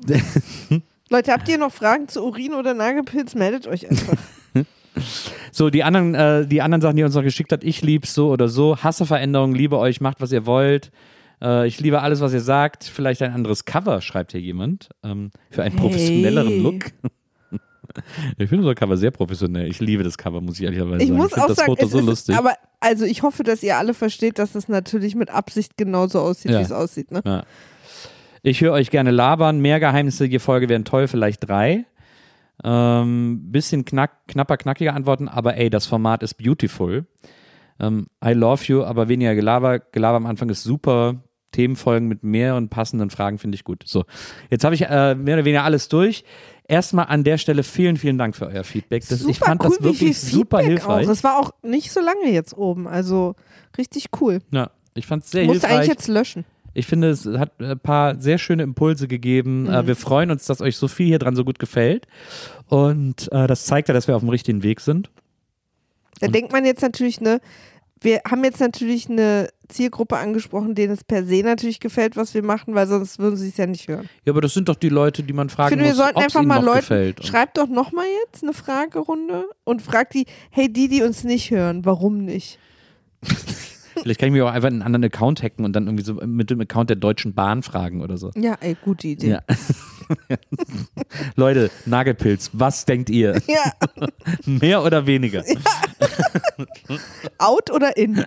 Leute, habt ihr noch Fragen zu Urin oder Nagelpilz? Meldet euch einfach. So, die anderen Sachen, die er uns noch geschickt hat, ich lieb's so oder so, hasse Veränderungen, liebe euch, macht, was ihr wollt. Ich liebe alles, was ihr sagt. Vielleicht ein anderes Cover, schreibt hier jemand, für einen professionelleren Look. Ich finde unser Cover sehr professionell. Ich liebe das Cover, muss ich ehrlicherweise sagen. Ich muss auch das sagen, Foto so lustig. Aber also ich hoffe, dass ihr alle versteht, dass es natürlich mit Absicht genauso aussieht, wie es aussieht. Ne? Ja. Ich höre euch gerne labern. Mehr Geheimnisse je Folge wären toll, vielleicht 3. Bisschen knapper, knackiger Antworten, aber ey, das Format ist beautiful. I love you, aber weniger Gelaber. Gelaber am Anfang ist super. Themenfolgen mit mehreren passenden Fragen finde ich gut. So, jetzt habe ich mehr oder weniger alles durch. Erstmal an der Stelle vielen, vielen Dank für euer Feedback. Ich fand das wirklich super hilfreich. Das war auch nicht so lange jetzt oben, also richtig cool. Ja, ich fand es sehr hilfreich. Musste eigentlich jetzt löschen. Ich finde, es hat ein paar sehr schöne Impulse gegeben. Wir freuen uns, dass euch so viel hier dran so gut gefällt. Und das zeigt ja, dass wir auf dem richtigen Weg sind. Da denkt man jetzt natürlich, wir haben jetzt natürlich eine Zielgruppe angesprochen, denen es per se natürlich gefällt, was wir machen, weil sonst würden sie es ja nicht hören. Ja, aber das sind doch die Leute, die man fragen muss, wir sollten ob es einfach ihnen mal noch Leuten, gefällt. Schreibt doch nochmal jetzt eine Fragerunde und fragt die, hey, die uns nicht hören, warum nicht? Vielleicht kann ich mir auch einfach einen anderen Account hacken und dann irgendwie so mit dem Account der Deutschen Bahn fragen oder so. Ja, ey, gute Idee. Ja. Leute, Nagelpilz, was denkt ihr? Ja. Mehr oder weniger? Ja. Out oder in?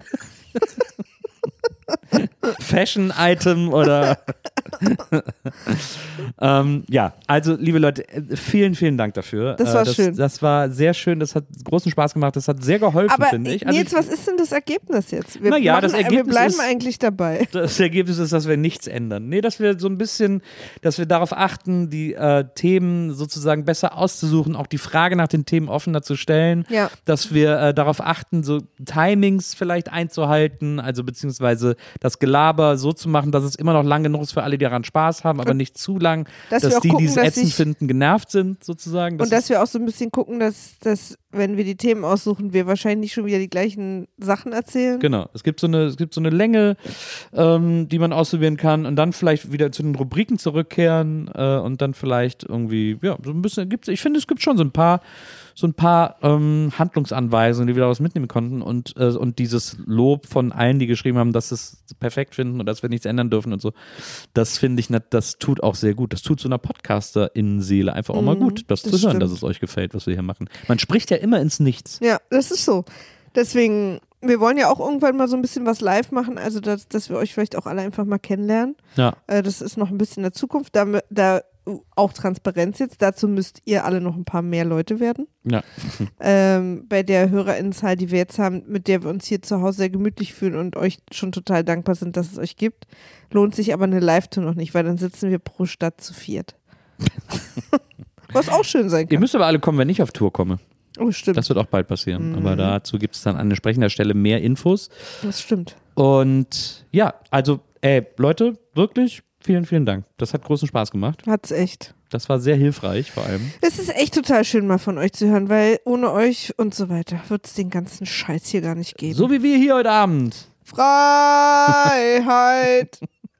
Fashion-Item oder ja, also liebe Leute, vielen, vielen Dank dafür. Das war schön. Das war sehr schön, das hat großen Spaß gemacht, das hat sehr geholfen, finde ich. Aber Nils, was ist denn das Ergebnis jetzt? Wir bleiben ist, eigentlich dabei. Das Ergebnis ist, dass wir nichts ändern. Nee, dass wir so ein bisschen, dass wir darauf achten, die Themen sozusagen besser auszusuchen, auch die Frage nach den Themen offener zu stellen, dass wir darauf achten, so Timings vielleicht einzuhalten, also beziehungsweise das Gelaber so zu machen, dass es immer noch lang genug ist für alle, die daran Spaß haben, aber nicht zu lang, dass die es ätzend finden, genervt sind sozusagen. Und dass wir auch so ein bisschen gucken, dass wenn wir die Themen aussuchen, wir wahrscheinlich nicht schon wieder die gleichen Sachen erzählen. Genau, es gibt so eine Länge, die man ausprobieren kann und dann vielleicht wieder zu den Rubriken zurückkehren und dann vielleicht irgendwie, ja, so ein bisschen ich finde, es gibt schon so ein paar Handlungsanweisungen, die wir daraus mitnehmen konnten und dieses Lob von allen, die geschrieben haben, dass sie es perfekt finden und dass wir nichts ändern dürfen und so. Das finde ich, das tut auch sehr gut. Das tut so einer Podcaster-Innenseele einfach auch mal gut, das zu hören, stimmt. dass es euch gefällt, was wir hier machen. Man spricht ja immer ins Nichts. Ja, das ist so. Deswegen, wir wollen ja auch irgendwann mal so ein bisschen was live machen, also dass wir euch vielleicht auch alle einfach mal kennenlernen. Ja. Das ist noch ein bisschen in der Zukunft. Da auch Transparenz jetzt. Dazu müsst ihr alle noch ein paar mehr Leute werden. Ja. Bei der HörerInnenzahl, die wir jetzt haben, mit der wir uns hier zu Hause sehr gemütlich fühlen und euch schon total dankbar sind, dass es euch gibt, lohnt sich aber eine Live-Tour noch nicht, weil dann sitzen wir pro Stadt zu 4. Was auch schön sein kann. Ihr müsst aber alle kommen, wenn ich auf Tour komme. Oh, stimmt. Das wird auch bald passieren. Aber dazu gibt es dann an entsprechender Stelle mehr Infos. Das stimmt. Und ja, also, Leute, wirklich vielen, vielen Dank. Das hat großen Spaß gemacht. Hat's echt. Das war sehr hilfreich vor allem. Es ist echt total schön, mal von euch zu hören, weil ohne euch und so weiter wird es den ganzen Scheiß hier gar nicht geben. So wie wir hier heute Abend. Freiheit.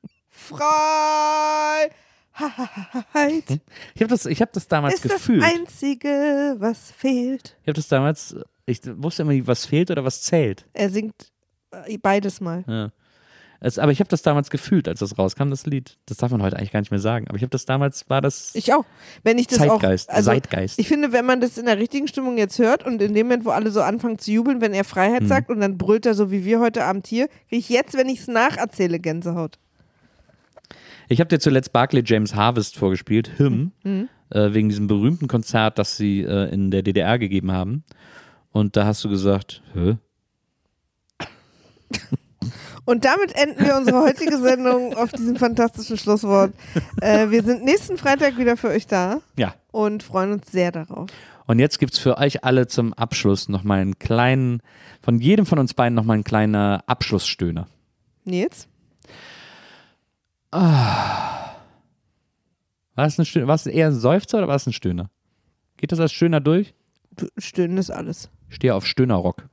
Freiheit. Ich hab das damals gefühlt. Das Einzige, was fehlt. Ich wusste immer nicht, was fehlt oder was zählt. Er singt beides mal. Ja. Aber ich habe das damals gefühlt, als das rauskam, das Lied. Das darf man heute eigentlich gar nicht mehr sagen. Aber ich habe das damals, war das ich auch. Wenn ich das Zeitgeist. Auch, also Zeitgeist. Ich finde, wenn man das in der richtigen Stimmung jetzt hört und in dem Moment, wo alle so anfangen zu jubeln, wenn er Freiheit sagt und dann brüllt er so wie wir heute Abend hier, kriege ich jetzt, wenn ich es nacherzähle, Gänsehaut. Ich habe dir zuletzt Barclay James Harvest vorgespielt, Hymn, wegen diesem berühmten Konzert, das sie in der DDR gegeben haben. Und da hast du gesagt, hä? Und damit enden wir unsere heutige Sendung auf diesem fantastischen Schlusswort. Wir sind nächsten Freitag wieder für euch da. Ja. Und freuen uns sehr darauf. Und jetzt gibt es für euch alle zum Abschluss nochmal einen kleinen, von jedem von uns beiden nochmal ein kleiner Abschlussstöhner. Nils? War es eher ein Seufzer oder war es ein Stöhner? Geht das als Stöhner durch? Stöhnen ist alles. Ich stehe auf Stöhnerrock.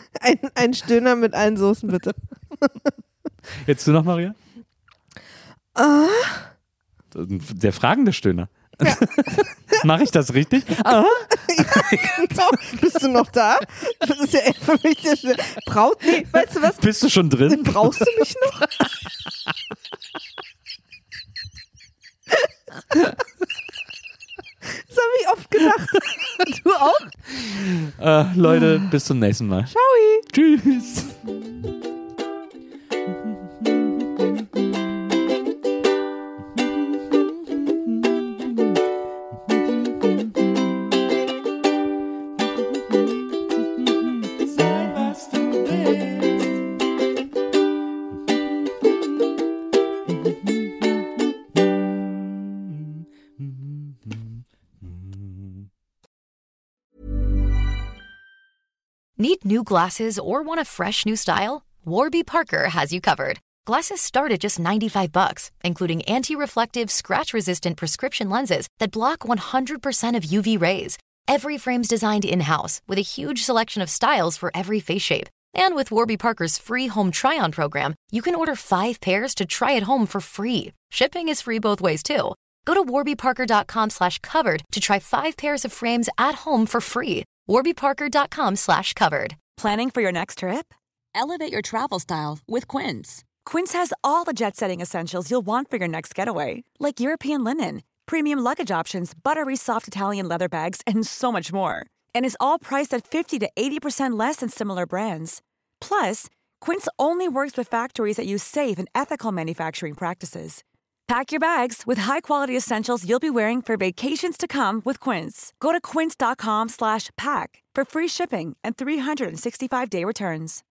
Ein Stöhner mit allen Soßen, bitte. Jetzt du noch, Maria? Der fragende Stöhner. Ja. Mache ich das richtig? Ja, genau. Bist du noch da? Das ist ja für mich sehr schön. Weißt du was? Bist du schon drin? Brauchst du mich noch? Das habe ich oft gedacht. Du auch? Leute, bis zum nächsten Mal. Ciao. Tschüss. Need new glasses or want a fresh new style? Warby Parker has you covered. Glasses start at just $95, including anti-reflective, scratch-resistant prescription lenses that block 100% of UV rays. Every frame's designed in-house with a huge selection of styles for every face shape. And with Warby Parker's free home try-on program, you can order 5 pairs to try at home for free. Shipping is free both ways, too. Go to warbyparker.com/covered to try 5 pairs of frames at home for free. warbyparker.com/covered. Planning for your next trip? Elevate your travel style with Quince. Quince has all the jet-setting essentials you'll want for your next getaway, like European linen, premium luggage options, buttery soft Italian leather bags, and so much more. And is all priced at 50 to 80% less than similar brands. Plus, Quince only works with factories that use safe and ethical manufacturing practices. Pack your bags with high-quality essentials you'll be wearing for vacations to come with Quince. Go to quince.com/pack for free shipping and 365-day returns.